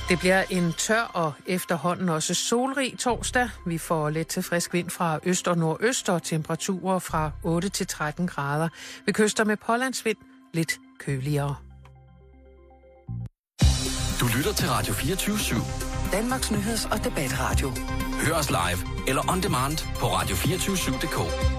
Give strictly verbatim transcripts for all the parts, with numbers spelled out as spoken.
Det bliver en tør og efterhånden også solrig torsdag. Vi får let til frisk vind fra øst og nordøst og temperaturer fra otte til tretten grader. Ved kyster med pålandsvind lidt køligere. Du lytter til Radio fireogtyve syv. Danmarks nyheds- og debatradio. Hør os live eller on demand på radio to fire syv punktum d k.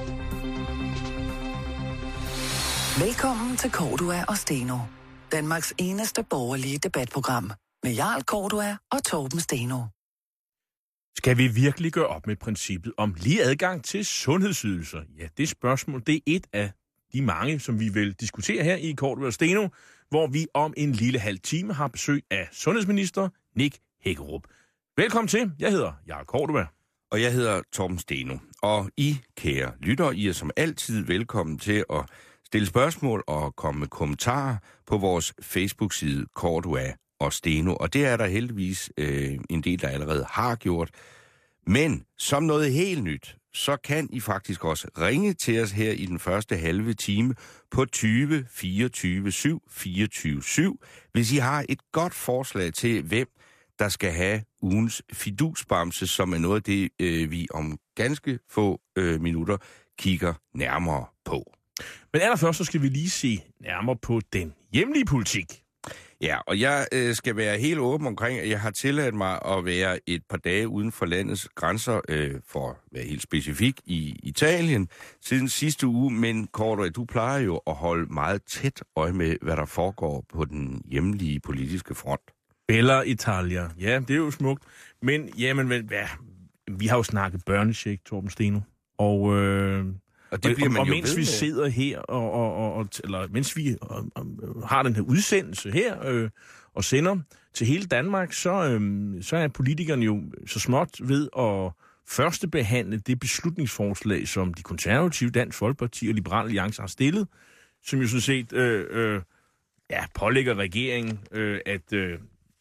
Velkommen til Cordua og Steno. Danmarks eneste borgerlige debatprogram. Med Jarl Cordua og Torben Steno. Skal vi virkelig gøre op med princippet om lige adgang til sundhedsydelser? Ja, det spørgsmål, det er et af de mange, som vi vil diskutere her i Cordua og Steno, hvor vi om en lille halv time har besøg af sundhedsminister Nick Hækkerup. Velkommen til. Jeg hedder Jarl Cordua. Og jeg hedder Torben Steno. Og I, kære lyttere, I er som altid velkommen til at stille spørgsmål og komme med kommentarer på vores Facebook-side Cordua og Steno. Og det er der heldigvis øh, en del, der allerede har gjort. Men som noget helt nyt, så kan I faktisk også ringe til os her i den første halve time på tyve fireogtyve syv fireogtyve syv, hvis I har et godt forslag til, hvem der skal have ugens fidusbamse, som er noget af det, øh, vi om ganske få øh, minutter kigger nærmere på. Men allerførst så skal vi lige se nærmere på den hjemlige politik. Ja, og jeg øh, skal være helt åben omkring, at jeg har tilladt mig at være et par dage uden for landets grænser, øh, for at være helt specifik, i Italien siden sidste uge. Men Cordua, du plejer jo at holde meget tæt øje med, hvad der foregår på den hjemlige politiske front. Bella Italia. Ja, det er jo smukt. Men jamen, ja, vi har jo snakket børnecheck, Torben Steno. Og... Øh, Og, det bliver og, man og jo mens ved vi med. sidder her, og, og, og, eller mens vi og, og, har den her udsendelse her, øh, og sender til hele Danmark, så, øh, så er politikerne jo så småt ved at førstebehandle det beslutningsforslag, som de konservative, Dansk Folkeparti og Liberal Alliance har stillet, som jo sådan set øh, øh, ja, pålægger regeringen øh, at, øh,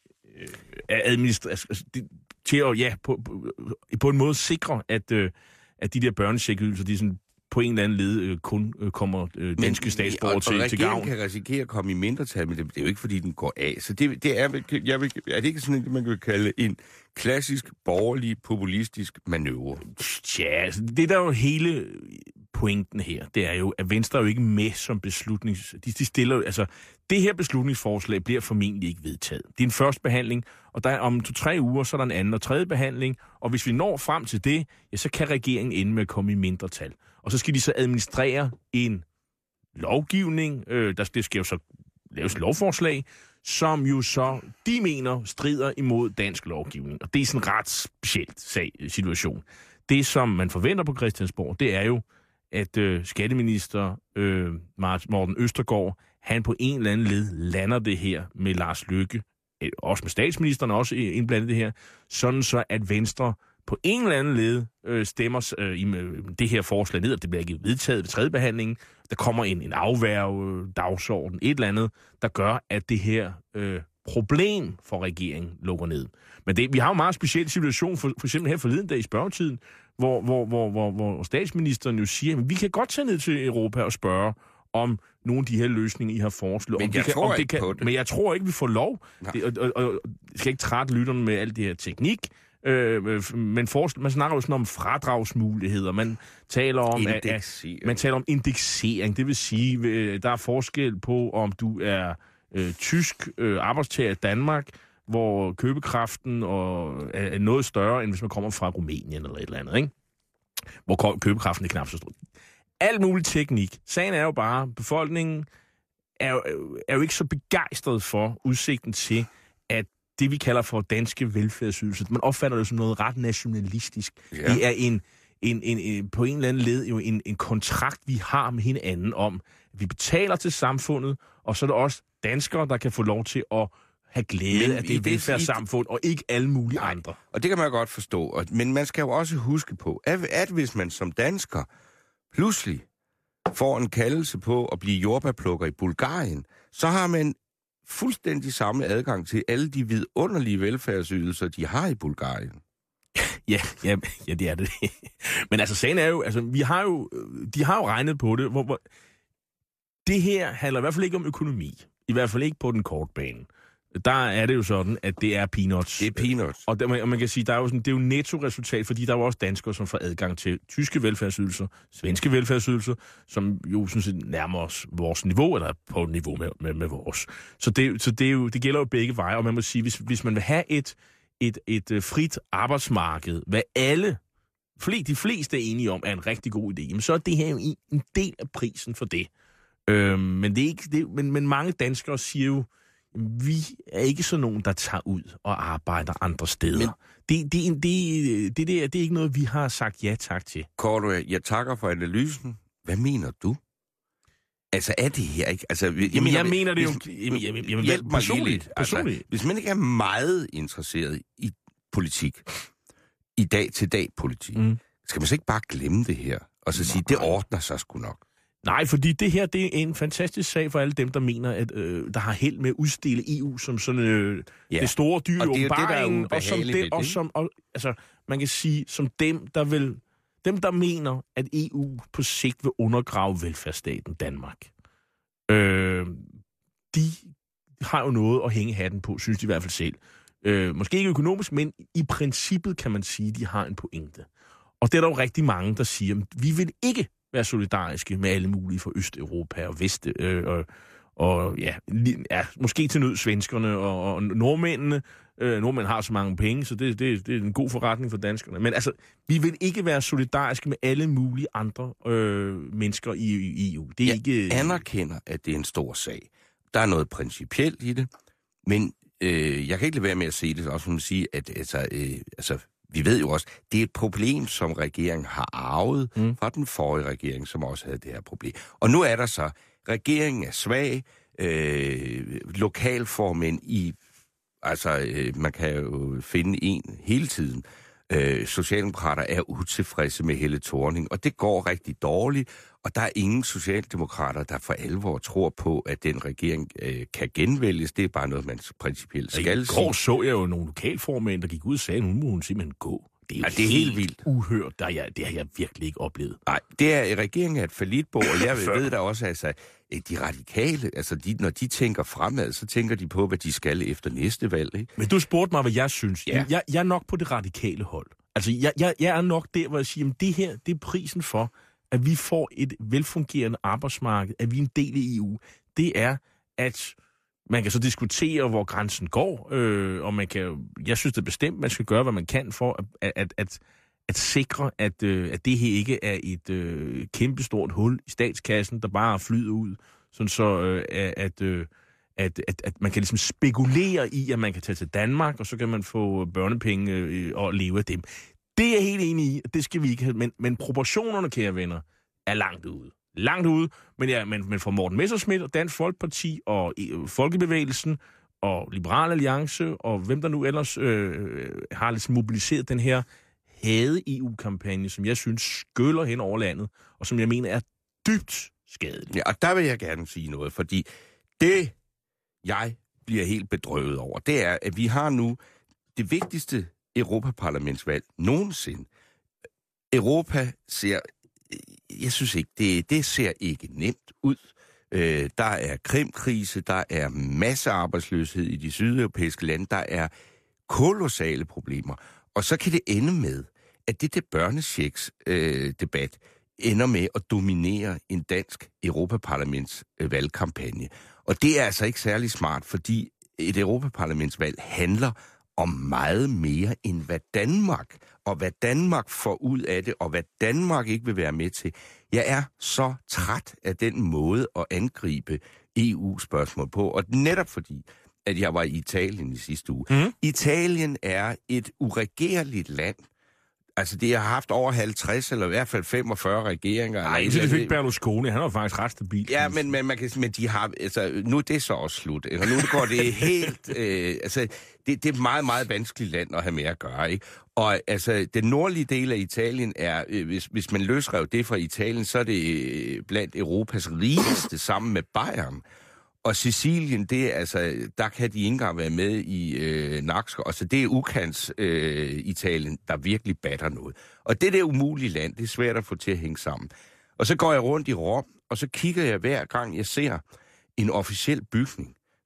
at administrere, altså, til at ja, på, på, på en måde sikre, at, øh, at de der børnecheckydelser, de sådan på en eller anden led øh, kun øh, kommer øh, danske men, statsborgere og, til, og til gavn. Og kan risikere at komme i mindretal, men det, det er jo ikke, fordi den går af. Så det, det er, jeg vil, er det ikke sådan, at man kan kalde en klassisk, borgerlig, populistisk manøvre? Ja, altså, det der er jo hele pointen her, det er jo, at Venstre er jo ikke med som beslutnings... De, de stiller jo, altså, det her beslutningsforslag bliver formentlig ikke vedtaget. Det er en første behandling, og der er om to-tre uger, så er der en anden og tredje behandling, og hvis vi når frem til det, ja, så kan regeringen ende med at komme i mindretal. Og så skal de så administrere en lovgivning, øh, der det skal jo så laves lovforslag, som jo så, de mener, strider imod dansk lovgivning. Og det er sådan en ret specielt sag, situation. Det, som man forventer på Christiansborg, det er jo, at øh, skatteminister øh, Morten Østergaard, han på en eller anden led lander det her med Lars Løkke, øh, også med statsministeren også indblandet det her, sådan så at Venstre på en eller anden led øh, stemmer øh, i øh, det her forslag ned, og det bliver ikke vedtaget ved tredje behandling. Der kommer en, en afværge, dagsorden, et eller andet, der gør, at det her øh, problem for regeringen lukker ned. Men det, vi har jo en meget speciel situation, for, for eksempel her forleden dag i spørgetiden, hvor, hvor, hvor, hvor, hvor statsministeren jo siger, at vi kan godt tage ned til Europa og spørge om nogle af de her løsninger, I har foreslået. Men om jeg kan, tror om det ikke kan, på det. Men jeg tror ikke, vi får lov. Det, og, og, og, jeg skal ikke trætte lytterne med alt det her teknik, øh, men for, man snakker jo sådan om fradragsmuligheder. Man taler om, at, at, man taler om indeksering. Det vil sige, at der er forskel på, om du er øh, tysk øh, arbejdstager i Danmark, hvor købekraften og er, er noget større, end hvis man kommer fra Rumænien eller et eller andet, ikke? Hvor købekraften er knap så stor. Alt mulig teknik. Sagen er jo bare, befolkningen er jo, er jo ikke så begejstret for udsigten til, at det, vi kalder for danske velfærdsydelser, man opfatter det som noget ret nationalistisk. Ja. Det er en, en, en, en, på en eller anden led jo en, en kontrakt, vi har med hinanden om, at vi betaler til samfundet, og så er det også danskere, der kan få lov til at have glæde men af det velfærdssamfund, og ikke alle mulige nej, andre. Og det kan man godt forstå. Men man skal jo også huske på, at, at hvis man som dansker pludselig får en kaldelse på at blive jordbærplukker i Bulgarien, så har man fuldstændig samme adgang til alle de vidunderlige velfærdsydelser, de har i Bulgarien. Ja, ja, ja, det er det. Men altså, sagen er jo, altså, vi har jo, de har jo regnet på det, hvor, hvor det her handler i hvert fald ikke om økonomi. I hvert fald ikke på den korte bane. der er det jo sådan, at det er peanuts. Det er peanuts. Og, der, og man kan sige, der er jo sådan, det er jo netto-resultat, fordi der er jo også danskere, som får adgang til tyske velfærdsydelser, svenske velfærdsydelser, som jo sådan set nærmer os vores niveau, eller på niveau med, med, med vores. Så, det, så det, er jo, det gælder jo begge veje, og man må sige, hvis, hvis man vil have et, et, et frit arbejdsmarked, hvad alle, de fleste er enige om, er en rigtig god idé, så er det her jo en del af prisen for det. Øhm, men, det er ikke, det, men, men mange danskere siger jo, vi er ikke sådan nogen, der tager ud og arbejder andre steder. Men det, det, det, det, det, det, det er ikke noget, vi har sagt ja tak til. Cordua, jeg takker for analysen. Hvad mener du? Altså, er det her ikke? Altså, jeg, jamen, mener, jeg mener det jo... Hvis, jamen, jamen, jamen, hjælp mig personligt. Altså, personligt. Hvis man ikke er meget interesseret i politik, i dag-til-dag-politik, mm. skal man så ikke bare glemme det her, og så Nej. sige, det ordner sig sgu nok? Nej, fordi det her, det er en fantastisk sag for alle dem, der mener, at øh, der har held med at udstille E U som sådan øh, ja. det store dyr i åbenbaringen, og som dem, og som, og, altså, man kan sige, som dem, der vil, dem, der mener, at E U på sigt vil undergrave velfærdsstaten Danmark. Øh, de har jo noget at hænge hatten på, synes de i hvert fald selv. Øh, måske ikke økonomisk, men i princippet kan man sige, at de har en pointe. Og det er der jo rigtig mange, der siger, at vi vil ikke være solidariske med alle mulige fra Østeuropa og Vest, øh, og, og ja, ja, måske til nød svenskerne og, og nordmændene. Øh, nordmænd har så mange penge, så det, det, det er en god forretning for danskerne. Men altså, vi vil ikke være solidariske med alle mulige andre øh, mennesker i, i E U. Det er Jeg ikke anerkender, at det er en stor sag. Der er noget principielt i det, men øh, jeg kan ikke lade være med at se det, også som at sige, at altså, øh, altså, vi ved jo også, det er et problem, som regeringen har arvet mm. fra den forrige regering, som også havde det her problem. Og nu er der så, regeringen er svag, øh, lokalformænd i, altså øh, man kan jo finde en hele tiden, øh, socialdemokrater er utilfredse med Helle Thorning, og det går rigtig dårligt, og der er ingen socialdemokrater, der for alvor tror på, at den regering øh, kan genvælges. Det er bare noget, man principielt skal sige. I går så jeg jo nogle lokalformænd, der gik ud og sagde, nu må hun simpelthen gå. Det er, ja, det er helt vildt. Uhørt, der jeg, det har jeg virkelig ikke oplevet. Nej, det er, regeringen er et fallitbord, og jeg ved da også, altså, de radikale, altså de, når de tænker fremad, så tænker de på, hvad de skal efter næste valg. Ikke? Men du spurgte mig, hvad jeg synes. Ja. Jeg, jeg er nok på det radikale hold. Altså, jeg, jeg, jeg er nok der, hvor jeg siger, at det her, det er prisen for, at vi får et velfungerende arbejdsmarked, at vi er en del af E U. Det er, at man kan så diskutere, hvor grænsen går, øh, og man kan, jeg synes det er bestemt, man skal gøre, hvad man kan for at, at, at, at sikre, at, øh, at det her ikke er et øh, kæmpestort hul i statskassen, der bare flyder ud, sådan så øh, at, øh, at, at, at man kan ligesom spekulere i, at man kan tage til Danmark, og så kan man få børnepenge øh, og leve af dem. Det er jeg helt enig i, det skal vi ikke have, men, men proportionerne, kære venner, er langt ude. Langt ude, men, ja, men, men for Morten Messerschmidt og Dansk Folkeparti og øh, Folkebevægelsen og Liberal Alliance og hvem der nu ellers øh, har lidt mobiliseret den her hade-E U-kampagne, som jeg synes skyller hen over landet, og som jeg mener er dybt skadelig. Ja, og der vil jeg gerne sige noget, fordi det, jeg bliver helt bedrøvet over, det er, at vi har nu det vigtigste Europaparlamentsvalg nogensinde. Europa ser, jeg synes ikke, det, det ser ikke nemt ud. Øh, der er Krimkrise, der er massearbejdsløshed i de sydeuropæiske lande, der er kolossale problemer. Og så kan det ende med, at det der børnechecks øh, debat ender med at dominere en dansk Europaparlaments øh, valgkampagne. Og det er altså ikke særlig smart, fordi et Europaparlamentsvalg handler om meget mere end hvad Danmark, og hvad Danmark får ud af det, og hvad Danmark ikke vil være med til. Jeg er så træt af den måde at angribe E U-spørgsmål på, og netop fordi, at jeg var i Italien i sidste uge. Mm. Italien er et uregerligt land. Altså, det har haft over halvtreds, eller i hvert fald femogfyrre regeringer. Nej, det fik Berlusconi. Han var faktisk ret stabil. Ja, men, men, man kan, men de har... Altså, nu er det så også slut. Og nu går det helt... Øh, altså, det, det er et meget, meget vanskeligt land at have med at gøre, ikke? Og altså, den nordlige del af Italien er... Øh, hvis, hvis man løsrev det fra Italien, så er det øh, blandt Europas rigeste sammen med Bayern. Og Sicilien, det er altså, der kan de ikke engang være med i øh, Naksker. Altså, det er ukants øh, Italien, der virkelig batter noget. Og det der umulige land, det er svært at få til at hænge sammen. Og så går jeg rundt i Rom, og så kigger jeg hver gang, jeg ser en officiel bygning,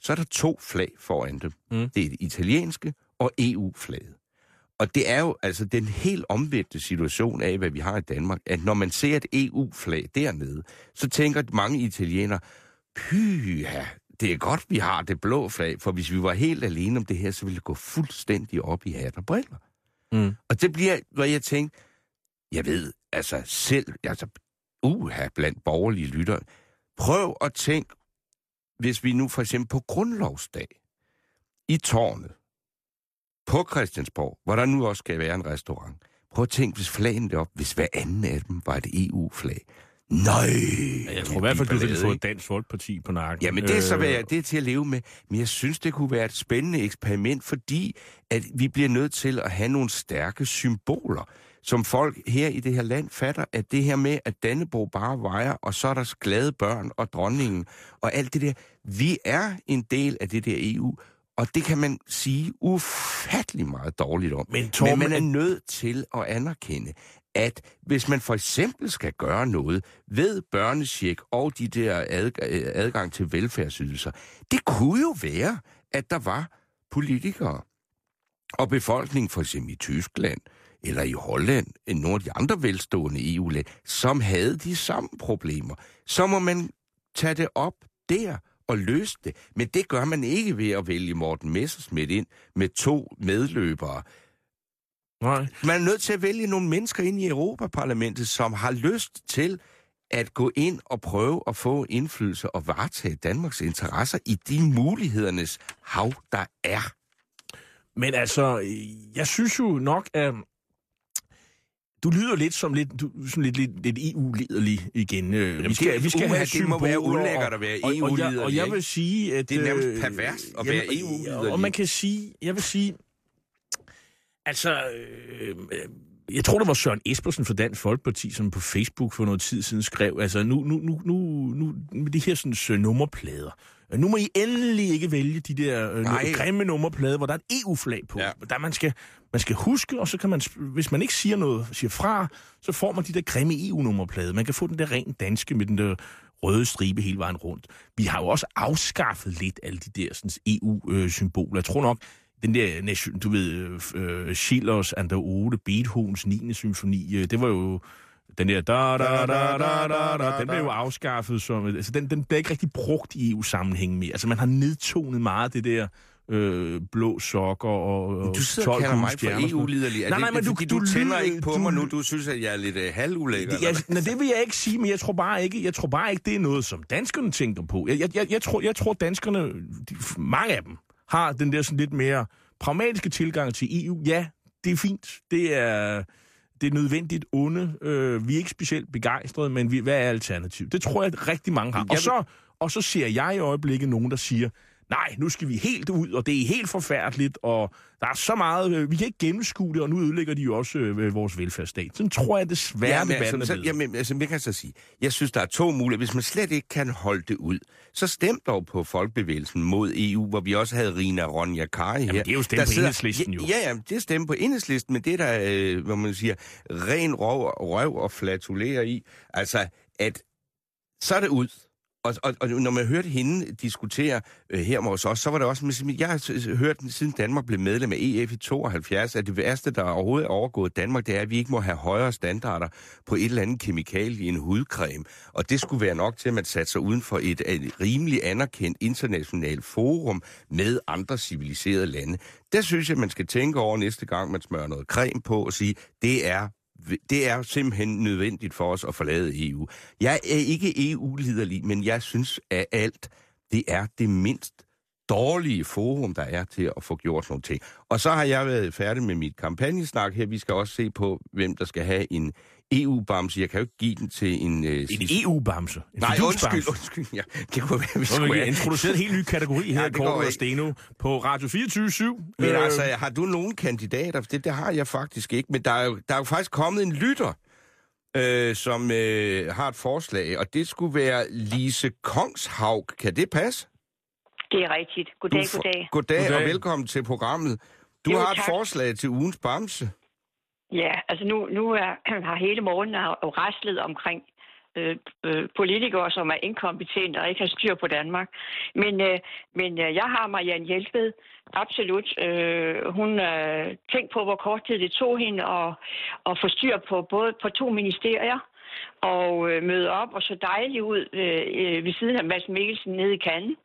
så er der to flag foran dem. Mm. Det er det italienske og E U-flaget. Og det er jo altså den helt omvendte situation af, hvad vi har i Danmark, at når man ser et E U-flag dernede, så tænker mange italienere, pyha, det er godt, vi har det blå flag, for hvis vi var helt alene om det her, så ville det gå fuldstændig op i hat og briller. Mm. Og det bliver, hvor jeg tænker, jeg ved, altså selv, altså, uha, blandt borgerlige lyttere, prøv at tænke, hvis vi nu for eksempel på grundlovsdag, i tårnet, på Christiansborg, hvor der nu også skal være en restaurant, prøv at tænke, hvis flagene deroppe, hvis hver anden af dem var et E U-flag. Nej! Jeg tror i hvert fald, du ville få et Dansk Folkeparti på nakken. Jamen, det er så hvad, det er til at leve med. Men jeg synes, det kunne være et spændende eksperiment, fordi at vi bliver nødt til at have nogle stærke symboler, som folk her i det her land fatter, at det her med, at Dannebrog bare vejer, og så er der glade børn og dronningen, og alt det der. Vi er en del af det der E U, og det kan man sige ufattelig meget dårligt om. Men, Torben, Men man er nødt til at anerkende, at hvis man for eksempel skal gøre noget ved børnecheck og de der adgang til velfærdsydelser, det kunne jo være, at der var politikere og befolkningen for eksempel i Tyskland eller i Holland, nogle af de andre velstående E U-lande, som havde de samme problemer. Så må man tage det op der og løse det. Men det gør man ikke ved at vælge Morten Messerschmidt ind med to medløbere. Nej. Man er nødt til at vælge nogle mennesker ind i Europaparlamentet, som har lyst til at gå ind og prøve at få indflydelse og varetage Danmarks interesser i de mulighedernes hav, der er. Men altså, jeg synes jo nok, at du lyder lidt som lidt, du, som lidt, lidt, lidt E U-liderlig igen. Jamen, vi skal, vi skal have det må være ulækkert at være E U-liderlig. Og, og, og jeg vil sige, at det er nærmest pervers at være E U-liderlig. Og man kan sige, jeg vil sige, altså, øh, jeg tror, det var Søren Espersen fra Dansk Folkeparti, som på Facebook for noget tid siden skrev, altså nu, nu, nu, nu, nu med de her sådan nummerplader. Nu må I endelig ikke vælge de der øh, grimme nummerplader, hvor der er et E U-flag på. Ja. Der man skal, man skal huske, og så kan man, hvis man ikke siger noget, siger fra, så får man de der grimme E U-nummerplader. Man kan få den der rent danske med den der røde stribe hele vejen rundt. Vi har jo også afskaffet lidt alle de der sådan, E U-symboler. Jeg tror nok, den der, du ved, uh, Schillers and the Ode, Beethovens niende symfoni, det var jo den der, da, da, da, da, da, da, den blev jo afskaffet som, altså den, den bliver ikke rigtig brugt i E U-sammenhæng mere. Altså man har nedtonet meget det der øh, blå sokker og du sidder og kalder mig for E U-liderlig. Nej, nej, men du, du, du tænder ikke på du, mig nu. Du synes, at jeg er lidt uh, halvulækker. Ja, nej, det vil jeg ikke sige, men jeg tror bare ikke, jeg tror bare ikke, det er noget, som danskerne tænker på. Jeg, jeg, jeg, jeg, tror, jeg tror, danskerne, de, mange af dem, har den der sådan lidt mere pragmatiske tilgang til E U. Ja, det er fint. Det er, det er nødvendigt onde. Øh, vi er ikke specielt begejstrede, men vi, hvad er alternativet? Det tror jeg, at rigtig mange har. Og så, og så ser jeg i øjeblikket nogen, der siger, nej, nu skal vi helt ud, og det er helt forfærdeligt, og der er så meget, vi kan ikke gennemskue det, og nu ødelægger de jo også øh, vores velfærdsstat. Sådan tror jeg desværre, ja, men, altså, så, jamen, altså, jeg kan så sige, jeg synes, der er to muligheder. Hvis man slet ikke kan holde det ud, så stem dog på Folkebevægelsen mod E U, hvor vi også havde Rina Ronja Kari her. Jamen, det er jo stemt på Enhedslisten jo. Ja, ja, det er stemt på Enhedslisten, men det er der, øh, hvor man siger, ren røv, røv og flatulere i. Altså, at så er det ud. Og, og, og når man hørte hende diskutere øh, her hos os, så var det også, jeg har hørt, siden Danmark blev medlem af E F i tooghalvfjerds, at det værste, der overhovedet er overgået Danmark, det er, at vi ikke må have højere standarder på et eller andet kemikalie i en hudcreme. Og det skulle være nok til, at man satte sig uden for et, et rimelig anerkendt internationalt forum med andre civiliserede lande. Der synes jeg, man skal tænke over næste gang, man smører noget creme på og sige, det er Det er simpelthen nødvendigt for os at forlade E U. Jeg er ikke E U-liderlig, men jeg synes, at alt det er det mindst dårlige forum, der er til at få gjort nogle ting. Og så har jeg været færdig med mit kampagnesnak her. Vi skal også se på, hvem der skal have en E U-bamse. Jeg kan jo ikke give den til en... Øh, en E U-bamse? En Nej, undskyld, undskyld. Ja, det kunne være, vi skulle have introduceret en helt ny kategori her, ja, Kåre og Steno, på Radio fireogtyve syv. Men øh... altså, har du nogen kandidater? Det, det har jeg faktisk ikke, men der er jo, der er jo faktisk kommet en lytter, øh, som øh, har et forslag, og det skulle være Lise Kongshaug. Kan det passe? Det er rigtigt. Goddag, for... goddag. goddag. Goddag, og goddag. Velkommen til programmet. Du jo, har et tak. forslag til ugens bamse. Ja, altså nu, nu er, har hele morgenen jo raslet omkring øh, øh, politikere, som er inkompetente og ikke har styr på Danmark. Men, øh, men øh, jeg har Marianne Jelved, absolut. Øh, hun øh, tænkte på, hvor kort tid det tog hende at, at få styr på både på to ministerier og øh, møde op og så dejligt ud øh, ved siden af Mads Mikkelsen nede i Cannes.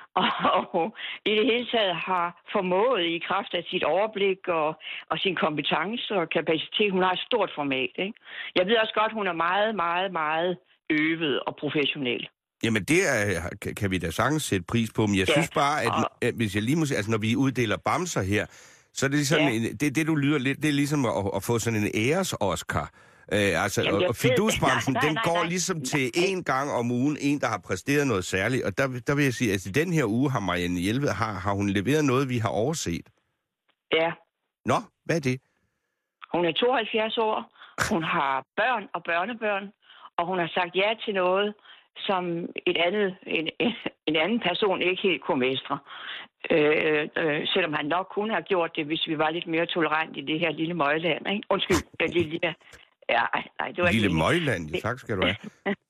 Og i det hele taget har formået i kraft af sit overblik og, og sin kompetence og kapacitet. Hun har et stort format, ikke? Jeg ved også godt, hun er meget, meget, meget øvet og professionel. Jamen det er, kan vi da sagtens sætte pris på, men jeg ja, synes bare, at, og... at hvis jeg lige må sige, altså når vi uddeler bamser her, så er det ligesom, ja. det, det du lyder lidt, det er ligesom at, at få sådan en æres-Oscar. Øh, altså, Jamen, og fidusbamsen, den går nej, ligesom nej. til en gang om ugen, en, der har præsteret noget særligt. Og der, der vil jeg sige, at i den her uge har Marianne Jelved, har, har hun leveret noget, vi har overset. Ja. Nå, hvad er det? Hun er tooghalvfjerds år, hun har børn og børnebørn, og hun har sagt ja til noget, som et andet, en, en anden person ikke helt kunne mestre. Øh, øh, selvom han nok kunne have gjort det, hvis vi var lidt mere tolerant i det her lille møgland, ikke? Undskyld, det lille... Ja, nej, det var lille ikke møgland, ja, tak skal du have.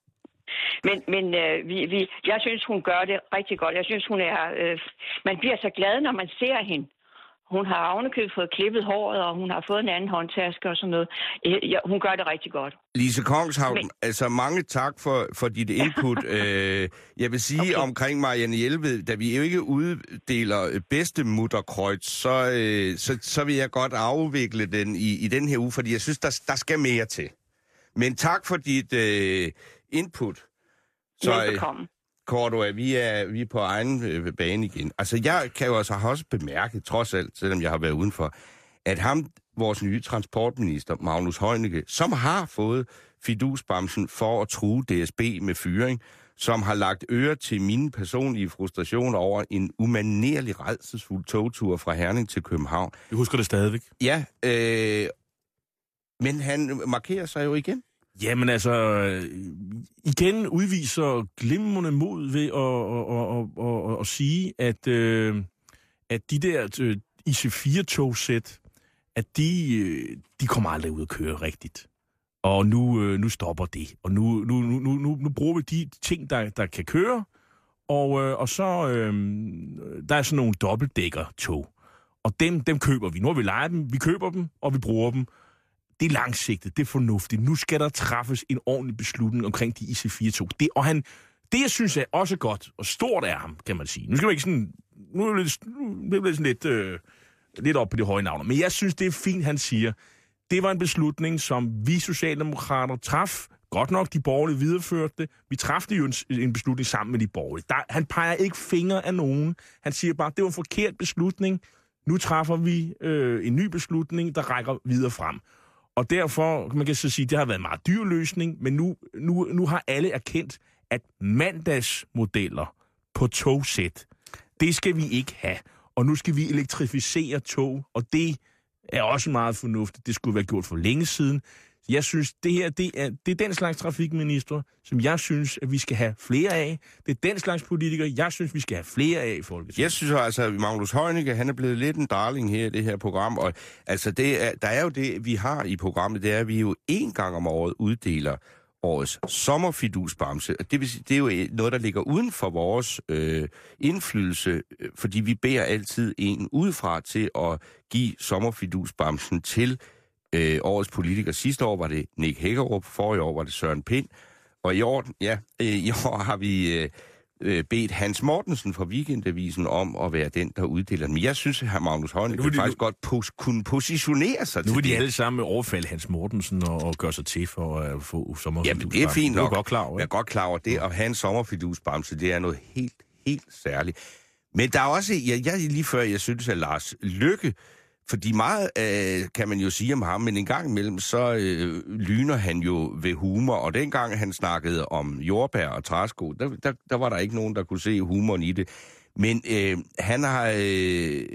men men øh, vi, vi, jeg synes, hun gør det rigtig godt. Jeg synes, hun er... Øh, man bliver så glad, når man ser hende. Hun har ovenikøbet fået klippet håret, og hun har fået en anden håndtaske og sådan noget. Ja, hun gør det rigtig godt. Lise Kongshavn, Men... altså mange tak for, for dit input. øh, jeg vil sige okay. omkring Marianne Jelved, da vi jo ikke uddeler bedste mutterkreuz, så, øh, så, så vil jeg godt afvikle den i, i den her uge, fordi jeg synes, der, der skal mere til. Men tak for dit øh, input. Så, Velbekomme. Cordua, vi er, vi er på egen øh, bane igen. Altså, jeg kan jo altså også bemærke, trods alt, selvom jeg har været udenfor, at ham, vores nye transportminister, Magnus Heunicke, som har fået fidusbamsen for at true D S B med fyring, som har lagt øre til mine personlige frustrationer over en umanerlig rædselsfuld togtur fra Herning til København. Jeg husker det stadigvæk. Ja, øh, men han markerer sig jo igen. Jamen altså, igen udviser glimrende mod ved at, at, at, at, at sige, at, øh, at de der I C fire togsæt, at de, de kommer aldrig ud at køre rigtigt. Og nu, nu stopper det. Og nu, nu, nu, nu, nu bruger vi de ting, der, der kan køre. Og, og så, øh, der er sådan nogle dobbeltdækker-tog. Og dem, dem køber vi. Nu har vi lejet dem, vi køber dem, og vi bruger dem. Det er langsigtet, det er fornuftigt. Nu skal der træffes en ordentlig beslutning omkring de I C fire tog. Det, og han, det, jeg synes er også godt, og stort er ham, kan man sige. Nu skal man ikke sådan... Nu er det lidt, nu er det sådan lidt, øh, lidt op på de høje navne. Men jeg synes, det er fint, han siger. Det var en beslutning, som vi socialdemokrater traf. Godt nok, de borgerlige videreførte det. Vi træffede jo en, en beslutning sammen med de borgerlige. Der, han peger ikke fingre af nogen. Han siger bare, det var en forkert beslutning. Nu træffer vi øh, en ny beslutning, der rækker videre frem. Og derfor, man kan så sige, det har været en meget dyr løsning, men nu, nu, nu har alle erkendt, at mandagsmodeller på togsæt, det skal vi ikke have. Og nu skal vi elektrificere tog, og det er også meget fornuftigt. Det skulle være gjort for længe siden. Jeg synes, det her det er, det er den slags trafikminister, som jeg synes, at vi skal have flere af. Det er den slags politikere, jeg synes, vi skal have flere af i Folketinget. Jeg synes altså, at Magnus Heunicke, han er blevet lidt en darling her i det her program. Og altså, det er, der er jo det, vi har i programmet, det er, at vi jo en gang om året uddeler årets sommerfidusbamse. Det vil sige, det er jo noget, der ligger uden for vores øh, indflydelse, fordi vi beder altid en udefra til at give sommerfidusbamsen til øh, årets politiker. Sidste år var det Nick Hækkerup, forrige år var det Søren Pind, og i år, ja, øh, i år har vi øh, bedt Hans Mortensen fra Weekendavisen om at være den, der uddeler den. Men jeg synes, at hr. Magnus Heunicke kan faktisk nu... godt pos- kunne positionere sig nu til vil de det. alle sammen overfalde Hans Mortensen og, og gøre sig til for at få sommerfidusbamsen. Jamen, det er fint nok. Jeg er godt klar over, jeg er godt klar over det, og have en sommerfidusbamse, det er noget helt, helt særligt. Men der er også, jeg, jeg lige før, jeg synes, at Lars Løkke, fordi meget øh, kan man jo sige om ham, men en gang imellem, så øh, lyner han jo ved humor, og dengang han snakkede om jordbær og træsko, der, der, der var der ikke nogen, der kunne se humoren i det. Men øh, han har øh,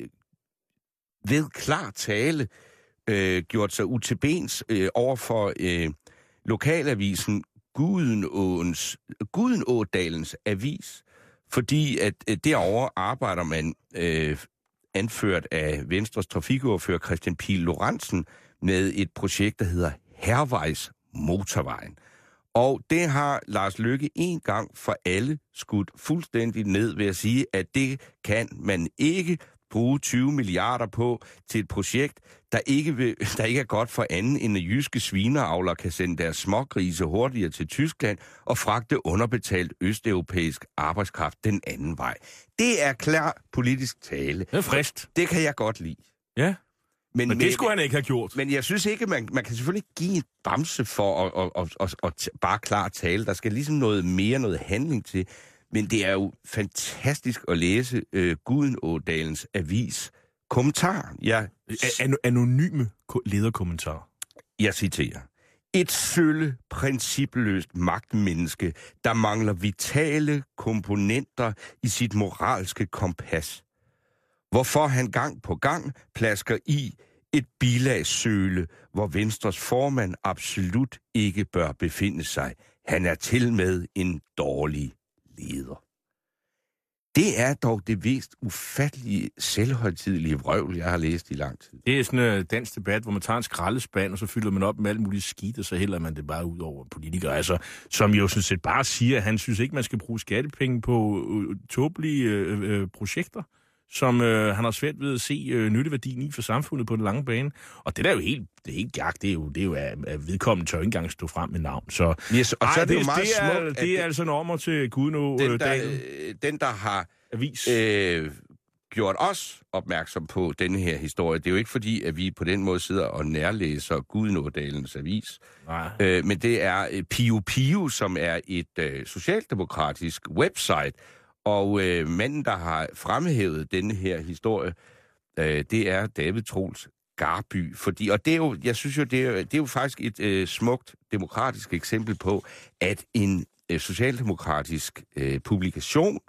ved klar tale øh, gjort sig ud til bens øh, over for øh, lokalavisen Gudenåens, Gudenådalens Avis, fordi at øh, derovre arbejder man... Øh, anført af Venstres trafikordfører Christian Pihl Lorentzen med et projekt, der hedder Hærvejs Motorvejen. Og det har Lars Løkke en gang for alle skudt fuldstændig ned ved at sige, at det kan man ikke bruge tyve milliarder på til et projekt, der ikke, vil, der ikke er godt for anden, end at jyske svineavlere kan sende deres smågrise hurtigere til Tyskland og fragte underbetalt østeuropæisk arbejdskraft den anden vej. Det er klar politisk tale. Det er frist. Det kan jeg godt lide. Ja. Men, men det men, skulle han ikke have gjort. Men jeg synes ikke, man, man kan selvfølgelig ikke give et bamse for at, at, at, at, at, at bare klar tale. Der skal ligesom noget mere, noget handling til. Men det er jo fantastisk at læse øh, Gudenådalens avis kommentar. Jeg, An- anonyme lederkommentar. Jeg citerer. Et sølle, principløst magtmenneske, der mangler vitale komponenter i sit moralske kompas. Hvorfor han gang på gang plasker i et bilagssøle, hvor Venstres formand absolut ikke bør befinde sig. Han er til med en dårlig leder. Det er dog det mest ufattelige, selvhøjtidelige vrøvl, jeg har læst i lang tid. Det er sådan en dansk debat, hvor man tager en skraldespand, og så fylder man op med alt muligt skidt, og så hælder man det bare ud over politikere. Altså, som jo sådan set bare siger, at han synes ikke, man skal bruge skattepenge på øh, tåbelige øh, øh, projekter, som øh, han har svært ved at se øh, nytteværdien i for samfundet på den lange bane. Og det der er jo helt, det er helt jak, det er jo, det er jo at, at vedkommende tør ikke engang stå frem med navn. Så, yes, og så ej, er det, det jo meget det er, smukt, det er altså normer til Gudenå. Den, øh, der, den, der har avis. Øh, gjort os opmærksom på denne her historie. Det er jo ikke fordi, at vi på den måde sidder og nærlæser Gudenådalens avis. Nej. Øh, men det er Pio Pio, som er et øh, socialdemokratisk website. Og øh, manden, der har fremhævet denne her historie, øh, det er David Troels Garby. Fordi, og det er jo, jeg synes jo, det er, det er jo faktisk et øh, smukt demokratisk eksempel på, at en øh, socialdemokratisk øh, publikation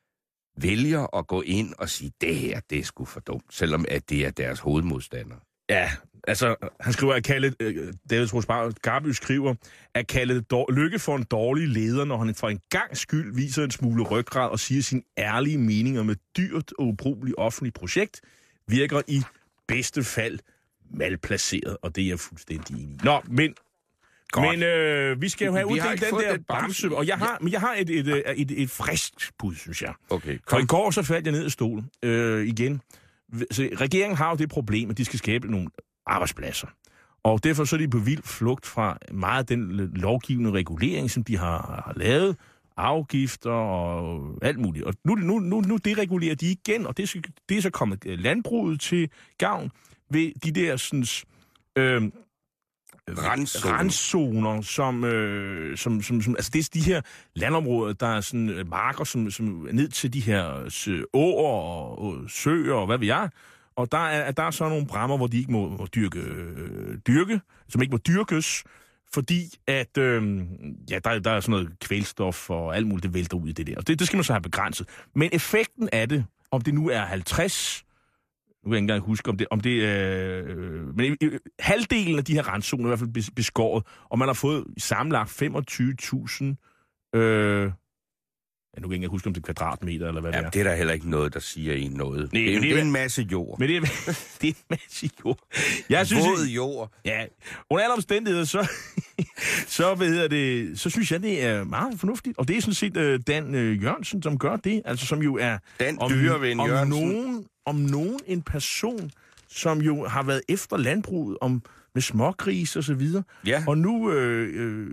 vælger at gå ind og sige, det her, det er sgu for dumt, selvom at det er deres hovedmodstander. Ja, altså, han skriver, at kalde, øh, David Troels Garby skriver, at kalde dår, Lykke for en dårlig leder, når han for en gang skyld viser en smule ryggrad og siger sin ærlige mening om et dyrt og ubrugeligt offentligt projekt, virker i bedste fald malplaceret, og det er jeg fuldstændig enig i. Nå, men Godt. Men øh, vi skal jo have uddelt den der bamse, og jeg har, men jeg har et, et, et, et, et frisk bud, synes jeg. Okay, for i går så faldt jeg ned af stolen øh, igen. Så regeringen har jo det problem, at de skal skabe nogle arbejdspladser. Og derfor så er de på vild flugt fra meget af den lovgivende regulering, som de har, har lavet, afgifter og alt muligt. Og nu, nu, nu, nu deregulerer de igen, og det er, det er så kommet landbruget til gavn ved de der sådan... Øh, Randzoner, Randzoner som, øh, som, som, som... Altså, det er de her landområder, der er sådan øh, marker, som, som er ned til de her øh, åer og, og søer og hvad ved jeg. Og der er, der er så nogle bræmmer, hvor de ikke må, må dyrke, øh, dyrke, som ikke må dyrkes, fordi at øh, ja, der, der er sådan noget kvælstof og alt muligt, det vælter ud i det der. Og det, det skal man så have begrænset. Men effekten af det, om det nu er halvtreds... Nu kan jeg ikke engang huske, om det, om det øh, men øh, halvdelen af de her randzoner er i hvert fald beskåret, og man har fået sammenlagt femogtyve tusind, øh, ja, nu kan jeg ikke engang huske, om det er kvadratmeter, eller hvad ja, det er. det er der heller ikke noget, der siger en noget. Nej, det, er, det, det er en masse jord. Men det er, det er en masse jord. Jeg synes, Våd jord. Ja, under alle omstændigheder, så, så, hvad hedder det, så synes jeg, det er meget fornuftigt. Og det er sådan set uh, Dan uh, Jørgensen, som gør det, altså som jo er... Dan om, Dyreven om Jørgensen. Nogen, om nogen en person, som jo har været efter landbruget om, med smågris og så videre. Ja. Og nu øh, øh,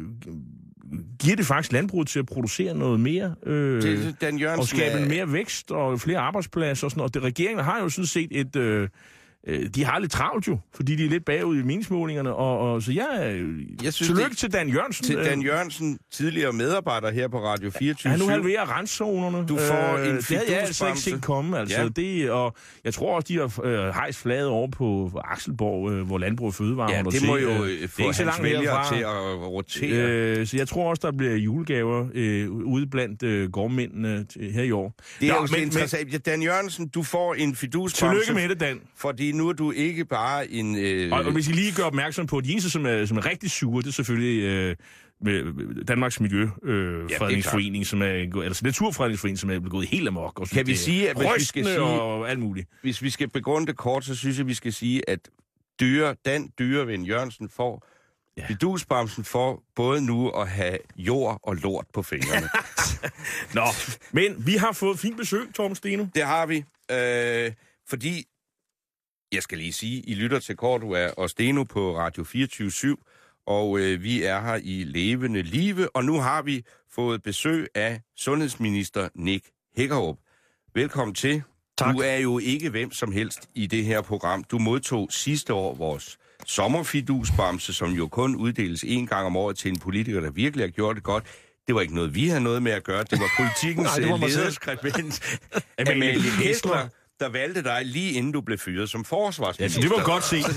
giver det faktisk landbruget til at producere noget mere. Øh, det, Dan Jørgensen og skabe er... mere vækst og flere arbejdspladser og sådan noget. Og det, regeringen har jo sådan set et... Øh, de har lidt travlt jo, fordi de er lidt bagud i meningsmålingerne, og, og så jeg, jeg synes, tillykke det, til Dan Jørgensen. Til Dan Jørgensen, tidligere medarbejder her på Radio fireogtyve syv. Han nu halverer randzonerne. Du får øh, en det havde jeg altså ikke set komme, altså. Ja. Det, og jeg tror også, de har øh, hejst flaget over på Akselborg, øh, hvor Landbrug og Fødevare. Ja, det må se, jo øh, få hans vælgere til at rotere. Øh, så jeg tror også, der bliver julegaver øh, ude blandt øh, gårdmændene her i år. Det er Nå, jo men, interessant. Men, Dan Jørgensen, du får en fidusbamse. Tillykke med det, Dan. Fordi nu er du ikke bare en... Øh... Og, og hvis I lige gør opmærksom på, at de eneste, som er, som er rigtig sure, det er selvfølgelig øh, med Danmarks Miljøfredningsforening, øh, som er, eller Naturfredningsforening, som er gået helt amok. Og kan vi sige, at hvis vi skal sige, og alt muligt. Hvis vi skal begrunde det kort, så synes jeg, vi skal sige, at dyre, Dan Dyreven Jørgensen får Ja. Fidusbamsen får både nu at have jord og lort på fingrene. Nå, men vi har fået fint besøg, Torben Steno. Det har vi, øh, fordi, jeg skal lige sige, I lytter til Cordua og Steno på Radio fireogtyve syv, og øh, vi er her i levende live, og nu har vi fået besøg af sundhedsminister Nick Hækkerup. Velkommen til. Tak. Du er jo ikke hvem som helst i det her program. Du modtog sidste år vores sommerfidusbamse, som jo kun uddeles en gang om året til en politiker, der virkelig har gjort det godt. Det var ikke noget, vi havde noget med at gøre. Det var Politikens lederskribent, Amalie Hessler, der valgte dig lige inden du blev fyret som forsvarsminister. Ja, det var godt set.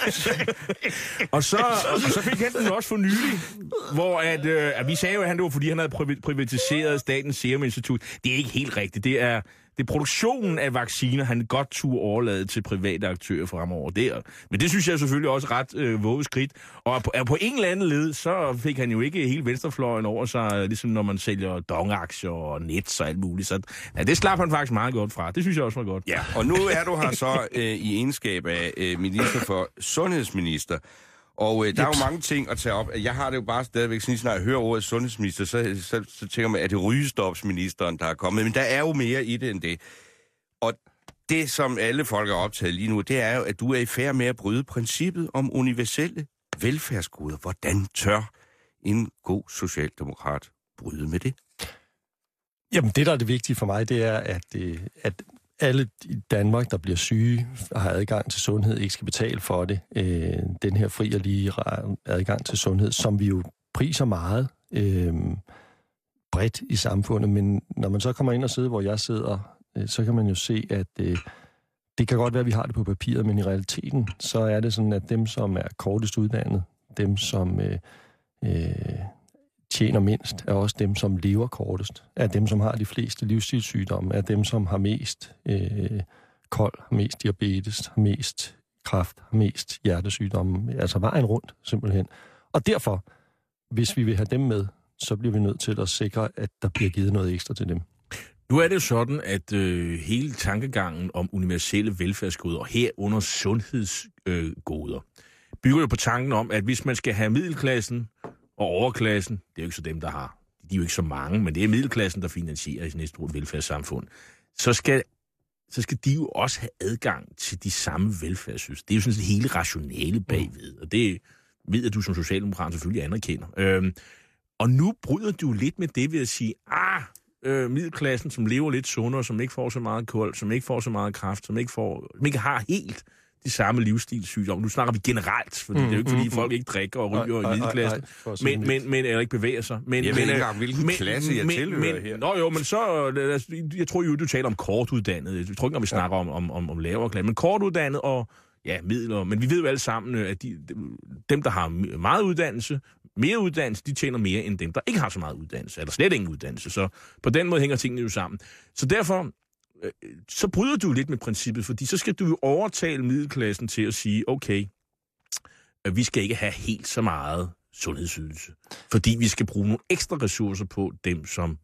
og, så, og så fik han den også for nylig, hvor at, øh, at vi sagde jo, at han det var, fordi han havde privatiseret Statens Serum Institut. Det er ikke helt rigtigt. Det er... Det er produktionen af vacciner, han godt turde overlade til private aktører fremover der. Men det synes jeg selvfølgelig også ret øh, våget skridt. Og på, på en eller anden led, så fik han jo ikke hele venstrefløjen over sig, ligesom når man sælger dong-aktier og nets og alt muligt. Så ja, det slap han faktisk meget godt fra. Det synes jeg også var godt. Ja, og nu er du her så øh, i egenskab af øh, minister for sundhedsminister. Og øh, der er jo mange ting at tage op. Jeg har det jo bare stadigvæk, sådan, når jeg hører ordet sundhedsminister, så, så, så tænker man, at det er rygestopsministeren, der er kommet. Men der er jo mere i det end det. Og det, som alle folk er optaget lige nu, det er jo, at du er i færd med at bryde princippet om universelle velfærdsgoder. Hvordan tør en god socialdemokrat bryde med det? Jamen, det, der er det vigtige for mig, det er, at, at alle i Danmark, der bliver syge, har adgang til sundhed, ikke skal betale for det. Øh, den her fri og lige adgang til sundhed, som vi jo priser meget øh, bredt i samfundet. Men når man så kommer ind og sidder, hvor jeg sidder, øh, så kan man jo se, at øh, det kan godt være, at vi har det på papiret, men i realiteten, så er det sådan, at dem, som er kortest uddannet, dem, som øh, øh, tjener mindst, er også dem, som lever kortest, er dem, som har de fleste livsstilssygdomme, er dem, som har mest øh, kold, har mest diabetes, har mest kræft, har mest hjertesygdomme, altså vejen rundt simpelthen. Og derfor, hvis vi vil have dem med, så bliver vi nødt til at sikre, at der bliver givet noget ekstra til dem. Nu er det jo sådan, at øh, hele tankegangen om universelle velfærdsgoder, og herunder sundhedsgoder, øh, bygger jo på tanken om, at hvis man skal have middelklassen og overklassen, det er jo ikke så dem, der har, de er jo ikke så mange, men det er middelklassen, der finansierer i sådan et stort velfærdssamfund, så skal, så skal de jo også have adgang til de samme velfærdssystem. Det er jo sådan set hele rationale bagved, og det ved at du som socialdemokrat selvfølgelig anerkender. Øhm, og nu bryder du lidt med det ved at sige, ah, øh, middelklassen, som lever lidt sundere, som ikke får så meget kold, som ikke får så meget kræft, som ikke, får, som ikke har helt de samme livsstilssygdomme. Nu snakker vi generelt, fordi mm, det er jo ikke, fordi mm, folk ikke drikker og ryger nej, i middelklassen, nej, men, men, men eller ikke bevæger sig. Men, jeg ved men, ikke engang, hvilken men, klasse jeg men, tilhører men, her. Nå jo, men så, jeg tror jo, du taler om kortuddannet. Jeg tror ikke, når vi snakker ja. om, om, om, om lavere klasse, men kortuddannet og ja, midler. Men vi ved jo alle sammen, at de, dem, der har meget uddannelse, mere uddannelse, de tjener mere end dem, der ikke har så meget uddannelse, eller slet ingen uddannelse. Så på den måde hænger tingene jo sammen. Så derfor så bryder du lidt med princippet, fordi så skal du jo overtale middelklassen til at sige, okay, vi skal ikke have helt så meget sundhedsydelse, fordi vi skal bruge nogle ekstra ressourcer på dem, som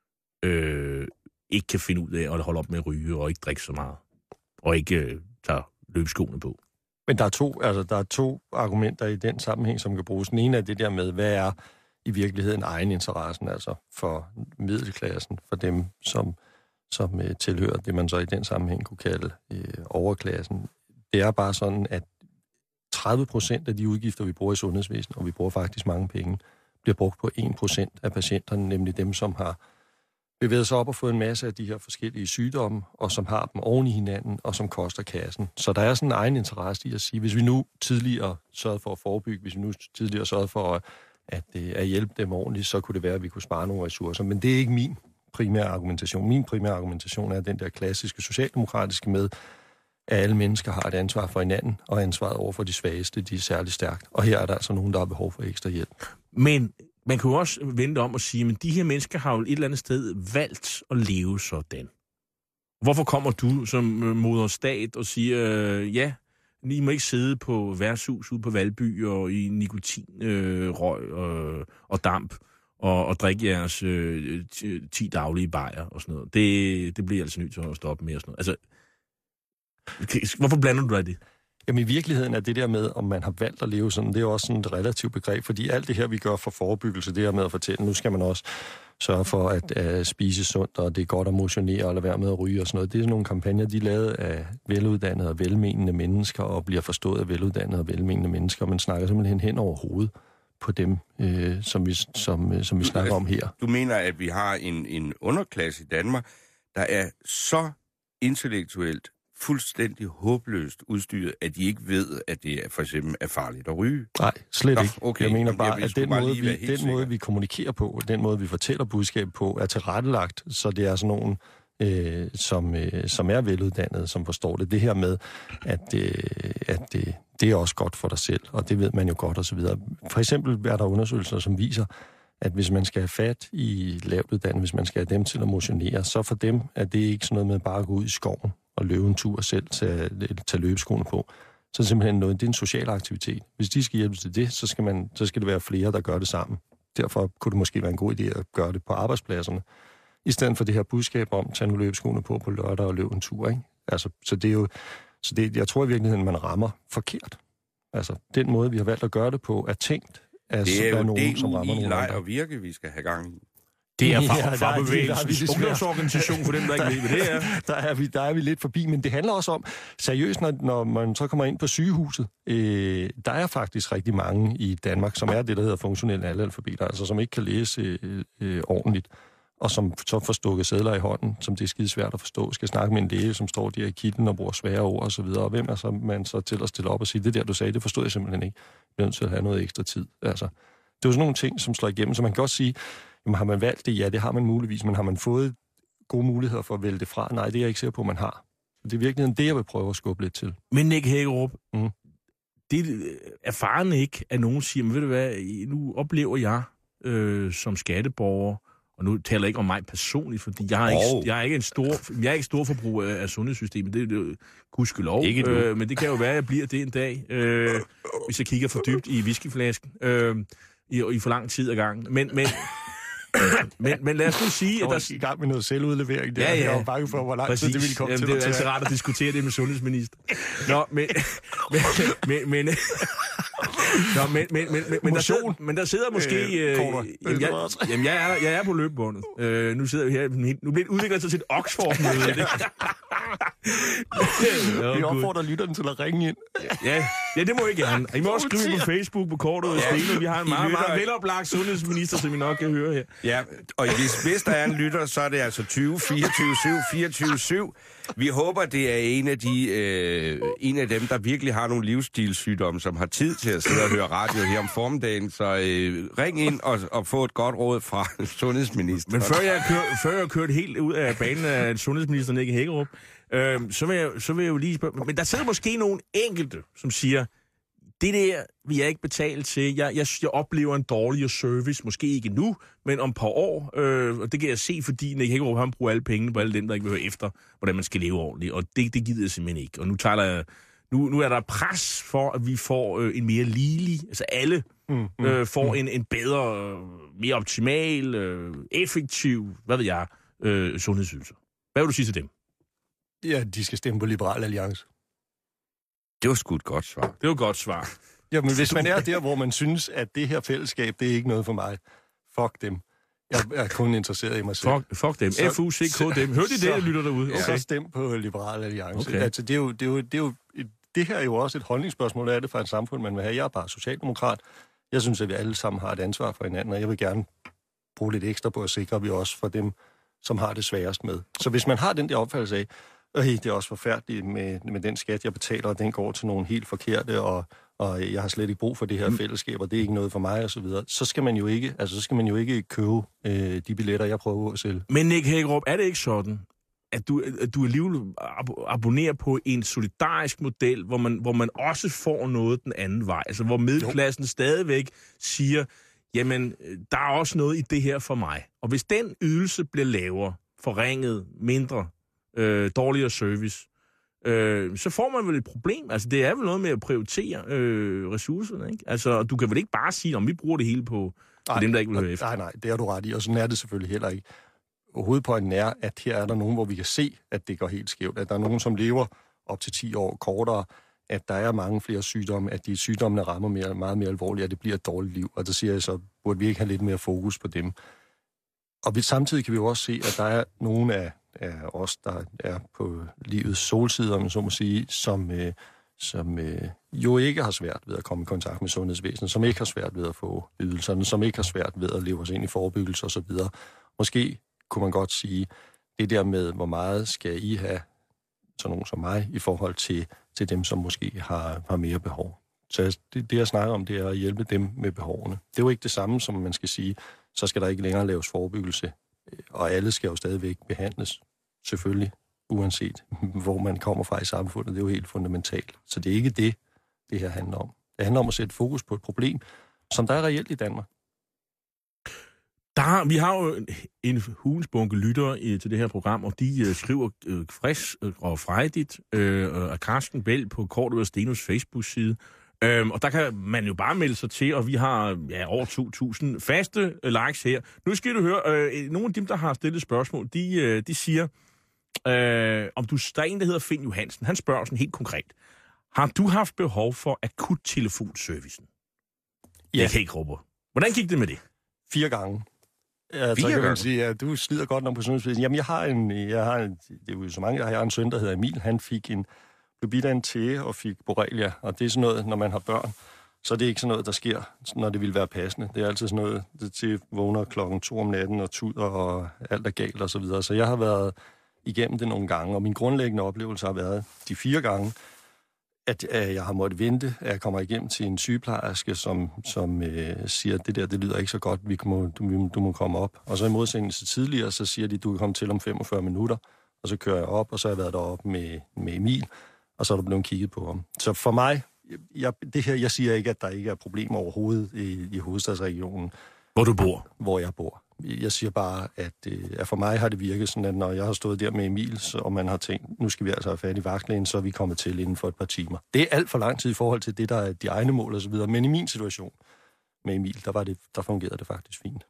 øh, ikke kan finde ud af at holde op med at ryge og ikke drikke så meget, og ikke øh, tager løbskoene på. Men der er, to, altså, der er to argumenter i den sammenhæng, som kan bruges. Den ene er det der med, hvad er i virkeligheden egeninteressen, altså for middelklassen, for dem, som som øh, tilhører det, man så i den sammenhæng kunne kalde øh, overklassen. Det er bare sådan, at tredive procent af de udgifter, vi bruger i sundhedsvæsenet, og vi bruger faktisk mange penge, bliver brugt på en procent af patienterne, nemlig dem, som har bevæget sig op og fået en masse af de her forskellige sygdomme, og som har dem oven i hinanden, og som koster kassen. Så der er sådan en egen interesse i at sige, hvis vi nu tidligere sørgede for at forebygge, hvis vi nu tidligere sørgede for at, at, at hjælpe dem ordentligt, så kunne det være, at vi kunne spare nogle ressourcer. Men det er ikke min primære argumentation. Min primære argumentation er den der klassiske socialdemokratiske med, at alle mennesker har et ansvar for hinanden, og ansvaret over for de svageste, de er særligt stærkt. Og her er der altså nogen, der har behov for ekstra hjælp. Men man kan jo også vente om og sige, at de her mennesker har jo et eller andet sted valgt at leve sådan. Hvorfor kommer du som moder stat og siger, øh, ja, I må ikke sidde på værtshus ude på Valby og i nikotinrøg øh, og, og damp, og, og drikke jeres øh, ti daglige bajer og sådan noget. Det, det bliver altså nødt til at stoppe med og sådan noget. Altså, hvorfor blander du dig i det? Jamen i virkeligheden er det der med, om man har valgt at leve sådan, det er jo også sådan et relativt begreb, fordi alt det her, vi gør for forebyggelse, det her med at fortælle, nu skal man også sørge for at uh, spise sundt, og det er godt at motionere og lade være med at ryge og sådan noget. Det er sådan nogle kampagner, de er lavet af veluddannede og velmenende mennesker, og bliver forstået af veluddannede og velmenende mennesker. Man snakker simpelthen hen over hovedet på dem, øh, som, vi, som, øh, som vi snakker om her. Du mener, at vi har en, en underklasse i Danmark, der er så intellektuelt fuldstændig håbløst udstyret, at de ikke ved, at det for eksempel er farligt at ryge? Nej, slet Nå, ikke. Okay. Jeg mener bare, jeg at den, bare måde, vi, den sikker. måde, vi kommunikerer på, den måde, vi fortæller budskab på, er tilrettelagt, så det er sådan nogen, øh, som, øh, som er veluddannede, som forstår det. Det her med, at, øh, at øh, det er også godt for dig selv, og det ved man jo godt, og så videre. For eksempel er der undersøgelser, som viser, at hvis man skal have fat i lavt uddannet, hvis man skal have dem til at motionere, så for dem er det ikke sådan noget med bare at gå ud i skoven og løbe en tur selv, tage, tage løbeskoene på. Så er det simpelthen noget, det er en social aktivitet. Hvis de skal hjælpe til det, så skal, man, så skal det være flere, der gør det sammen. Derfor kunne det måske være en god idé at gøre det på arbejdspladserne, i stedet for det her budskab om, at tage nu løbeskoene på på lørdag og løbe en tur, ikke? Altså, så det er jo, så det, jeg tror i virkeligheden, man rammer forkert. Altså, den måde, vi har valgt at gøre det på, er tænkt. Altså, det er jo nogen, som rammer D U I, nogen leg andre. og virke, vi skal have gang i. Det er Ja, der er- fagbevægelsens der er vi ungdomsorganisation for dem, der ikke ved, hvad det er. Der er, vi, der er vi lidt forbi, men det handler også om, seriøst, når, når man så kommer ind på sygehuset, øh, der er faktisk rigtig mange i Danmark, som er det, der hedder funktionelle analfabeter, altså som ikke kan læse øh, øh, ordentligt, og som så får stukket sedler i hånden, som det er skide svært at forstå, skal snakke med en læge, som står der i kitlen og bruger svære ord og så videre, og hvem er så man så til at stille op og sige, det der, du sagde, det forstod jeg simpelthen ikke. Jeg er nødt til at have noget ekstra tid. Altså, det er jo sådan nogle ting, som slår igennem, så man kan godt sige, jamen, har man valgt det? Ja, det har man muligvis, men har man fået gode muligheder for at vælge det fra? Nej, det er jeg ikke sikker på, man har. Det er virkelig det, jeg vil prøve at skubbe lidt til. Men Nick Hækkerup, Mm. det er faren ikke, at nogen siger, men ved du hvad, nu oplever jeg øh, som skatteborger, og nu taler jeg ikke om mig personligt, fordi jeg er ikke, Oh. jeg er ikke en stor, jeg er ikke stor forbruger af, af sundhedssystemet, det er jo gudskelov, Ikke du. øh, men det kan jo være, at jeg bliver det en dag, øh, hvis jeg kigger for dybt i whiskyflasken, øh, i, i for lang tid ad gangen. Men, men, men, men lad os nu sige, Jeg at var der... i gang med noget selvudlevering der. Ja, ja. Jeg var bange for, hvor lang tid det ville komme Jamen, til det at er altid tage. rart at diskutere det med sundhedsminister. Nå, men... men, men, men Nå, men, men, men, men, der sidder, men der sidder måske... Øh, Øh, Korter, jamen, jeg, jamen, jeg er, jeg er på løbebåndet. Øh, nu sidder vi her... Nu bliver det udviklet til et Oxford-møde. Det. Vi Åh, Gud. opfordrer lytterne til at ringe ind. Ja, ja, det må I gerne. I må også skrive på Facebook på kortet og Steno. Vi har en I meget, lytter- meget veloplagt sundhedsminister, som I nok kan høre her. Ja, og hvis, hvis der er en lytter, så er det altså tyve fireogtyve syv fireogtyve syv. Vi håber, det er en af, de, øh, en af dem, der virkelig har nogle livsstilssygdomme, som har tid til at sidde og høre radio her om formiddagen. Så øh, ring ind og, og få et godt råd fra sundhedsministeren. Men før jeg, kør, før jeg kørt helt ud af banen af sundhedsministeren Nick Hækkerup, øh, så, vil jeg, så vil jeg jo lige spørge... Men der sidder måske nogle enkelte, som siger, det der vil jeg ikke betale til. Jeg, jeg, jeg oplever en dårligere service, måske ikke nu, men om et par år. Øh, og det kan jeg se, fordi Nick Hækkerup han bruger alle pengene på alle dem, der ikke vil høre efter, hvordan man skal leve ordentligt. Og det, det gider jeg simpelthen ikke. Og nu, taler jeg, nu, nu er der pres for, at vi får øh, en mere ligelig... Altså alle Mm, mm, øh, får en, en bedre, øh, mere optimal, øh, effektiv, hvad ved jeg, øh, sundhedsydelse. Hvad vil du sige til dem? Ja, de skal stemme på Liberal Alliance. Det var sgu et godt svar. Det var et godt svar. Jamen, hvis man er der, hvor man synes, at det her fællesskab, det er ikke noget for mig, fuck dem. Jeg er kun interesseret i mig selv. Fuck, fuck dem. Så- F U C K dem. Hørte I det, så- der lytter derude? Okay. Okay. Så stem på Liberal Alliance. Okay. Altså, det, er jo, det, er jo, det, er jo, det her er jo også et holdningsspørgsmål af det for et samfund, man vil have. Jeg er bare socialdemokrat. Jeg synes, at vi alle sammen har et ansvar for hinanden, og jeg vil gerne bruge lidt ekstra på at sikre, at vi også får dem, som har det sværest med. Så hvis man har den der opfattelse af, øh, det er også forfærdeligt med, med den skat, jeg betaler, og den går til nogle helt forkerte, og, og jeg har slet ikke brug for det her fællesskab, og det er ikke noget for mig, og så videre, så skal man jo ikke, altså, så skal man jo ikke købe øh, de billetter, jeg prøver at sælge. Men Nick Hækkerup, er det ikke sådan, at du, at du alligevel ab- abonnerer på en solidarisk model, hvor man, hvor man også får noget den anden vej? Altså, hvor middelklassen jo. stadigvæk siger, jamen, der er også noget i det her for mig. Og hvis den ydelse bliver lavere, forringet, mindre, øh, dårligere service, øh, så får man vel et problem. Altså, det er vel noget med at prioritere øh, ressourcerne, ikke? Altså, du kan vel ikke bare sige, om vi bruger det hele på, på dem, der ikke vil høre efter. Nej, nej, det har du ret i, og sådan er det selvfølgelig heller ikke. Hovedpointen er, at her er der nogen, hvor vi kan se, at det går helt skævt. At der er nogen, som lever op til ti år kortere, at der er mange flere sygdomme, at de sygdommene rammer mere, meget mere alvorligt, at det bliver et dårligt liv. Og der siger jeg så, burde vi ikke have lidt mere fokus på dem. Og vi, samtidig kan vi jo også se, at der er nogle af, af os, der er på livets solsider, om man så må sige, som, øh, som øh, jo ikke har svært ved at komme i kontakt med sundhedsvæsenet, som ikke har svært ved at få ydelserne, som ikke har svært ved at leve os ind i forebyggelse osv. Måske kunne man godt sige, det der med, hvor meget skal I have, sådan nogen som mig, i forhold til, til dem, som måske har, har mere behov. Så det, det, jeg snakker om, det er at hjælpe dem med behovene. Det er jo ikke det samme, som man skal sige, så skal der ikke længere laves forebyggelse, og alle skal jo stadigvæk behandles, selvfølgelig, uanset hvor man kommer fra i samfundet. Det er jo helt fundamentalt. Så det er ikke det, det her handler om. Det handler om at sætte fokus på et problem, som der er reelt i Danmark. Der, vi har jo en hulens bunke lyttere til det her program, og de uh, skriver uh, frisk og frejdigt uh, af Carsten Bell på Cordua og Stenos Facebook-side. Um, og der kan man jo bare melde sig til, og vi har ja, over to tusind faste uh, likes her. Nu skal du høre, uh, nogle af dem, der har stillet spørgsmål, de, uh, de siger, uh, om du, der er en, der hedder Finn Johansen, han spørger sådan helt konkret. Har du haft behov for akut telefonservicen? Ja. Jeg kan ikke råbe. Hvordan gik det med det? Fire gange. Ja, så kan man sige, at du slider godt nok på sundhedsvæsenet. Jamen, jeg har en, jeg har en, det er jo så mange, jeg har en søn, der hedder Emil. Han fik en, blev bidt af en tæge og fik borrelia. Og det er sådan noget, når man har børn, så er det ikke sådan noget, der sker, når det vil være passende. Det er altid sådan noget, det til vågner klokken to om natten og tuder og alt er galt og så videre. Så jeg har været igennem det nogle gange, og min grundlæggende oplevelse har været de fire gange, at øh, jeg har måttet vente, at jeg kommer igennem til en sygeplejerske, som, som øh, siger, at det der, det lyder ikke så godt, vi må, du, du må komme op. Og så i modsætning til tidligere, så siger de, du kan komme til om femogfyrre minutter, og så kører jeg op, og så har jeg været deroppe med, med Emil, og så er der blevet kigget på ham. Så for mig, jeg, det her, jeg siger ikke, at der ikke er problemer overhovedet i, i hovedstadsregionen. Hvor du bor? Hvor jeg bor. Jeg siger bare, at, at for mig har det virket sådan, at når jeg har stået der med Emil, så, og man har tænkt, nu skal vi altså have fat i vagtlægen, så er vi kommet til inden for et par timer. Det er alt for lang tid i forhold til det, der er de egne mål og så videre. Men i min situation med Emil, der, var det, der fungerede det faktisk fint.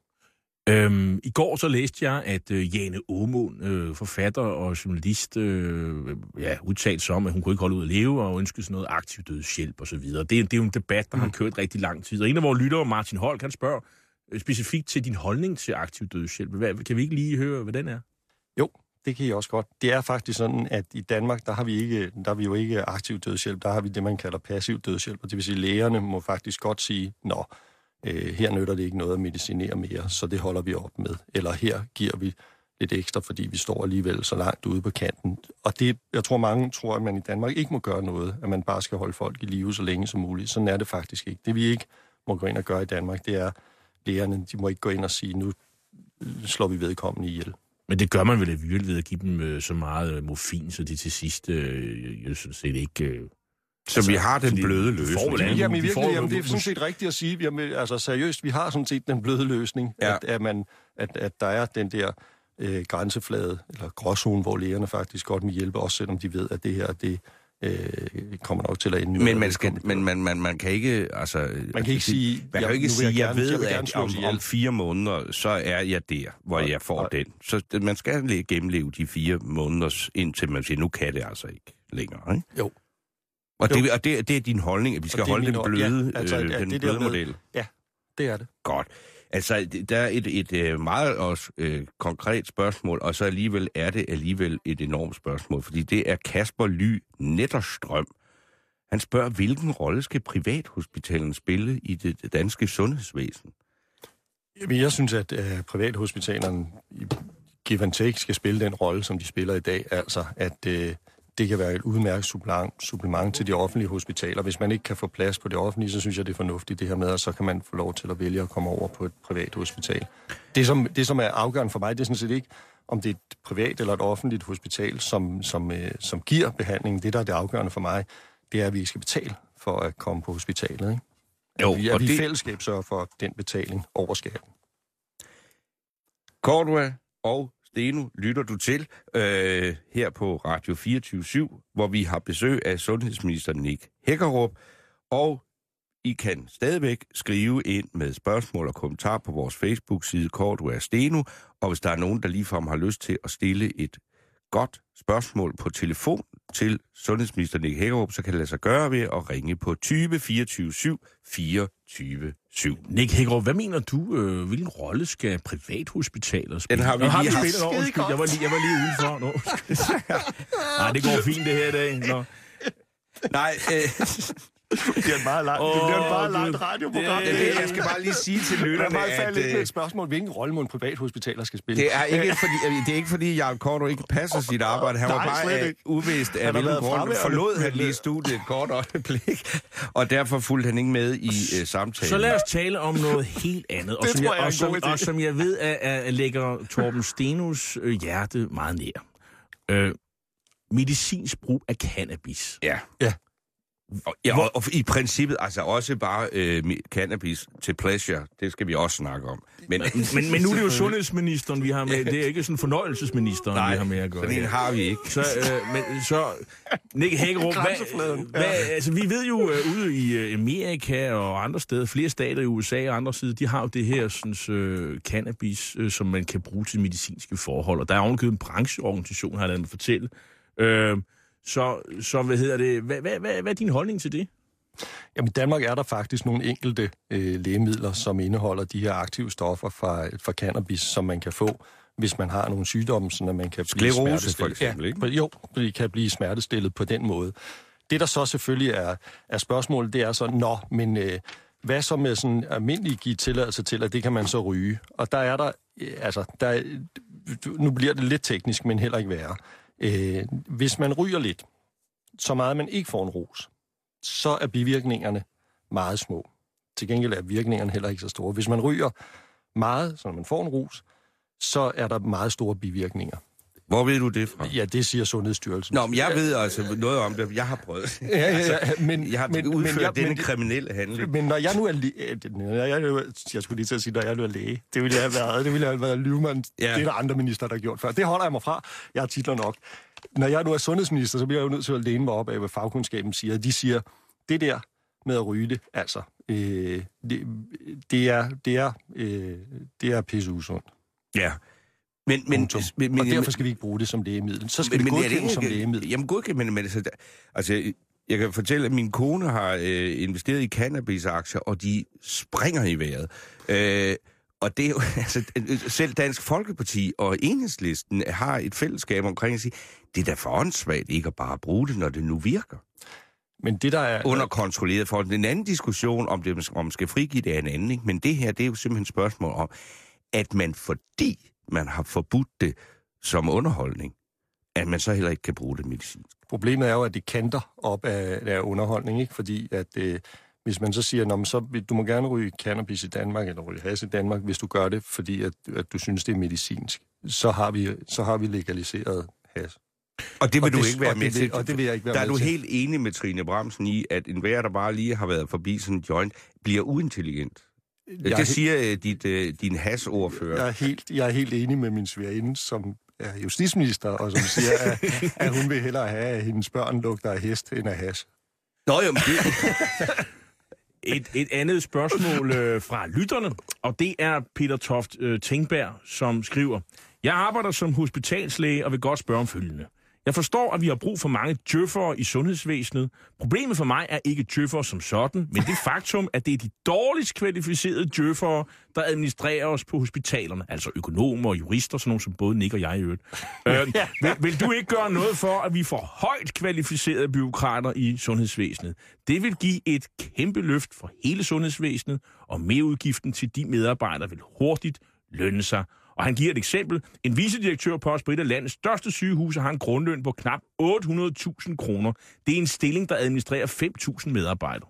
Øhm, I går så læste jeg, at øh, Jane Aamund, øh, forfatter og journalist, øh, ja, udtalte sig om, at hun kunne ikke holde ud at leve og ønskede sådan noget aktiv dødshjælp og så videre. Det, det er jo en debat, der mm. har kørt rigtig lang tid. Og en af vores lyttere, Martin Holk, han spørger specifikt til din holdning til aktiv dødshjælp. Hvad, kan vi ikke lige høre, hvad den er? Jo, det kan I også godt. Det er faktisk sådan, at i Danmark, der har vi, ikke, der har vi jo ikke aktiv dødshjælp, der har vi det, man kalder passiv dødshjælp. Og det vil sige, at lægerne må faktisk godt sige, nå, øh, her nytter det ikke noget at medicinere mere, så det holder vi op med. Eller her giver vi lidt ekstra, fordi vi står alligevel så langt ude på kanten. Og det, jeg tror mange tror, at man i Danmark ikke må gøre noget, at man bare skal holde folk i live så længe som muligt. Sådan er det faktisk ikke. Det vi ikke må gå ind og gøre i Danmark, det er, lægerne, de må ikke gå ind og sige, nu slår vi vedkommende ihjel. Men det gør man vel alligevel ved at give dem øh, så meget øh, morfin, så de til sidst øh, jo sådan set ikke... Øh, så altså, vi har den bløde løsning. Jamen, jamen, i virkeligheden, jamen, det er sådan set rigtigt at sige. Jamen, altså seriøst, vi har sådan set den bløde løsning, ja. at, at, man, at, at der er den der øh, grænseflade, eller gråzone, hvor lægerne faktisk godt vil hjælpe, også selvom de ved, at det her, det øh, kommer nok til at ende. Men man, skal, men man, man, man kan ikke, altså... Man kan ikke sige... Man kan jo ikke sige, jeg, jeg ved, jeg at om, om fire månder, så er jeg der, hvor ja, jeg får ja. den. Så man skal gennemleve de fire måneder, indtil man siger, nu kan det altså ikke længere, ikke? Jo. Og, det, og det, det er din holdning, at vi skal holde den bløde, ja, altså, øh, den bløde model? Ja, det er det. Godt. Altså, der er et, et, et meget også, øh, konkret spørgsmål, og så alligevel er det alligevel et enormt spørgsmål, fordi det er Kasper Ly Netterstrøm. Han spørger, hvilken rolle skal privathospitalen spille i det danske sundhedsvæsen? Jamen, jeg synes, at øh, privathospitalerne i give and take skal spille den rolle, som de spiller i dag. Altså, at øh, det kan være et udmærket supplement, supplement til de offentlige hospitaler. Hvis man ikke kan få plads på det offentlige, så synes jeg, det er fornuftigt det her med, og så kan man få lov til at vælge at komme over på et privat hospital. Det, som, det, som er afgørende for mig, det er sådan set ikke, om det er et privat eller et offentligt hospital, som, som, øh, som giver behandlingen. Det, der er det afgørende for mig, det er, at vi ikke skal betale for at komme på hospitalet. Ikke? Jo, at vi, at og vi det... i fællesskab sørger for den betaling over skatten. Cordua og Steno lytter du til øh, her på Radio fireogtyve syv, hvor vi har besøg af sundhedsminister Nick Hækkerup, og I kan stadigvæk skrive ind med spørgsmål og kommentarer på vores Facebook-side Cordua og Steno, og hvis der er nogen, der ligefrem har lyst til at stille et godt spørgsmål på telefon til sundhedsminister Nick Hækkerup, så kan det lade sig gøre ved at ringe på tyve fireogtyve syv fireogtyve syv. Nick Hækkerup, hvad mener du, øh, hvilken rolle skal privathospitaler spille? Den har vi Nå, har lige vi haft. spillet over? Undskyld, jeg var lige, jeg var lige udenfor. Nå. Nej, det går fint det her i dag. Nå. Nej, øh... Det bliver et meget langt, oh, det bliver et meget langt radioprogram. Det, det, jeg skal bare lige sige til lytterne, at... Jeg lidt at... med et spørgsmål, hvilken rolle må en privathospitaler skal spille? Det er ikke fordi, det er ikke fordi Jarl Korto ikke passer sit arbejde. Han var bare uvist af hvilken grund. Forlod han lige studiet et kort øjeblik, og derfor fulgte han ikke med i uh, samtalen. Så lad os tale om noget helt andet, og, som jeg, jeg og, som, og som jeg ved, at, at lægger Torben Stenos øh, hjerte meget nær. Øh, medicinsk brug af cannabis. Ja. Ja. Og, ja, og, og i princippet, altså også bare øh, cannabis til pleasure, det skal vi også snakke om. Men, men, men nu er det jo sundhedsministeren, vi har med. Det er ikke sådan fornøjelsesministeren, nej, vi har med at gøre. Nej, sådan en har vi ikke. Så, øh, men, så Nick Hækkerup, hvad, hvad, altså, vi ved jo uh, ude i Amerika og andre steder, flere stater i U S A og andre sider, de har jo det her sådan, uh, cannabis, uh, som man kan bruge til medicinske forhold. Og der er ovenikøbet en brancheorganisation, har jeg ladet mig fortælle. Uh, Så, så hvad hedder det? Hvad, hvad, hvad, hvad er din holdning til det? Jamen i Danmark er der faktisk nogle enkelte øh, lægemidler, som indeholder de her aktive stoffer fra, fra cannabis, som man kan få, hvis man har nogle sygdomme, så man kan blive smertestillet. For eksempel, ikke? Ja, jo, det kan blive smertestillet på den måde. Det der så selvfølgelig er, er spørgsmålet, det er så, nå, men øh, hvad så med sådan almindelig give tilladelse til, at det kan man så ryge? Og der er der, øh, altså, der, nu bliver det lidt teknisk, men heller ikke værre. Øh, hvis man ryger lidt, så meget man ikke får en rus, så er bivirkningerne meget små. Til gengæld er virkningerne heller ikke så store. Hvis man ryger meget, så når man får en rus, så er der meget store bivirkninger. Hvor ved du det fra? Ja, det siger Sundhedsstyrelsen. Nå, men jeg ved altså noget om det. Jeg har prøvet. Ja, ja, ja, men, jeg har men, udført men, jeg, denne men, kriminelle handling. Men når jeg nu er læge... Jeg, jeg skulle lige til at sige, når jeg nu er læge. Det ville jeg have været. Det ville jeg have været lyvemand. Ja. Det er der andre minister, der har gjort før. Det holder jeg mig fra. Jeg har titler nok. Når jeg nu er sundhedsminister, så bliver jeg jo nødt til at læne mig op af, hvad fagkundskaben siger. De siger, det der med at ryge det, altså, øh, det, det er, det er, øh, det er pisseusundt. Ja. Men, men, men, og derfor skal vi ikke bruge det som lægemiddel. Så skal men, vi godkende det som lægemiddel. Jamen godkende, men, men altså, altså, jeg kan fortælle, at min kone har øh, investeret i cannabisaktier, og de springer i vejret. Øh, og det er jo, altså, selv Dansk Folkeparti og Enhedslisten har et fællesskab omkring at sige, det er da for åndssvagt ikke at bare bruge det, når det nu virker. Men det der er... Under kontrolleret forhold. En anden diskussion om det, om man skal frigive det er en anden, ikke? Men det her, det er jo simpelthen et spørgsmål om, at man fordi man har forbudt det som underholdning, at man så heller ikke kan bruge det medicinsk. Problemet er jo, at det kanter op af, af underholdning, ikke? Fordi at øh, hvis man så siger, så du må gerne ryge cannabis i Danmark, eller ryge hash i Danmark, hvis du gør det, fordi at, at du synes, det er medicinsk, så har vi, så har vi legaliseret hash. Og det vil og du det, ikke være med det, til. Og det vil jeg ikke være der med er du til. helt enig med Trine Bramsen i, at enhver, der bare lige har været forbi sådan en joint, bliver uintelligent. Jeg det siger uh, dit, uh, din hash-ordfører. Jeg er, helt, jeg er helt enig med min svigerinde, som er justitsminister, og som siger, at, at hun vil hellere have, at hendes børn lugter af hest end af hash. Nå jo, men det... et, et andet spørgsmål øh, fra lytterne, og det er Peter Toft øh, Tingberg, som skriver, jeg arbejder som hospitalslæge og vil godt spørge om følgende. Jeg forstår, at vi har brug for mange djøffere i sundhedsvæsenet. Problemet for mig er ikke djøffere som sådan, men det faktum, at det er de dårligst kvalificerede djøffere, der administrerer os på hospitalerne. Altså økonomer og jurister, sådan nogle som både Nick og jeg i øvrigt. Øh, vil, vil du ikke gøre noget for, at vi får højt kvalificerede bureaukrater i sundhedsvæsenet? Det vil give et kæmpe løft for hele sundhedsvæsenet, og merudgiften til de medarbejdere vil hurtigt lønne sig. Og han giver et eksempel. En vicedirektørpost på et af landets største sygehuse har en grundløn på knap otte hundrede tusind kroner. Det er en stilling, der administrerer fem tusind medarbejdere.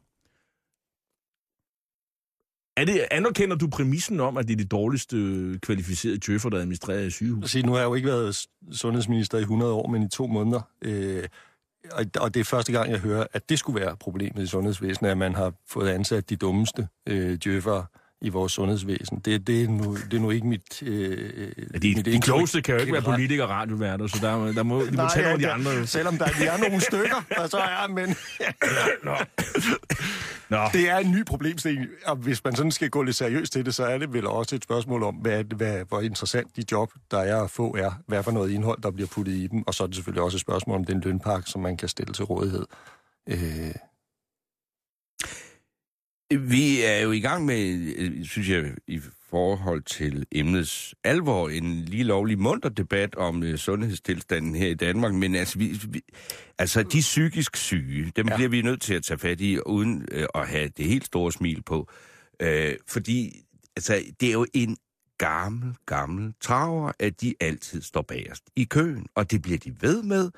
Er det, anerkender du præmissen om, at det er de dårligste kvalificerede djøffer, der administrerer sygehus? Altså, nu har jeg jo ikke været sundhedsminister i hundrede år, men i to måneder. Øh, og det er første gang, jeg hører, at det skulle være problemet i sundhedsvæsenet, at man har fået ansat de dummeste øh, djøffere i vores sundhedsvæsen. Det, det, er, nu, det er nu ikke mit... Øh, ja, de mit de klogeste kan jo ikke være politikere og radioværter, så der, der må, de må Nej, tage ja, nogle af de andre. Selvom der, der er nogle stykker, og så er men... Nå. Det er en ny problemstilling, og hvis man sådan skal gå lidt seriøst til det, så er det vel også et spørgsmål om, hvad, hvad, hvor interessant de job, der er at få, er. Hvad for noget indhold, der bliver puttet i dem, og så er det selvfølgelig også et spørgsmål om den lønpakke, som man kan stille til rådighed. Øh... Vi er jo i gang med, synes jeg, i forhold til emnets alvor, en lige lovlig munter debat om uh, sundhedstilstanden her i Danmark, men altså, vi, vi, altså de psykisk syge, dem ja. bliver vi nødt til at tage fat i, uden uh, at have det helt store smil på. Uh, fordi altså, det er jo en gammel, gammel traver, at de altid står bagerst i køen, og det bliver de ved med.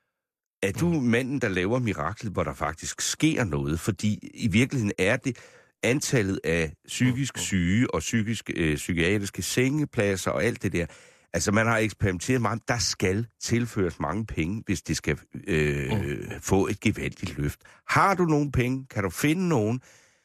Er du manden, der laver miraklet, hvor der faktisk sker noget? Fordi i virkeligheden er det antallet af psykisk syge og psykisk, øh, psykiatriske sengepladser og alt det der. Altså, man har eksperimenteret meget. Der skal tilføres mange penge, hvis det skal øh, mm. få et gevaldigt løft. Har du nogle penge? Kan du finde nogen?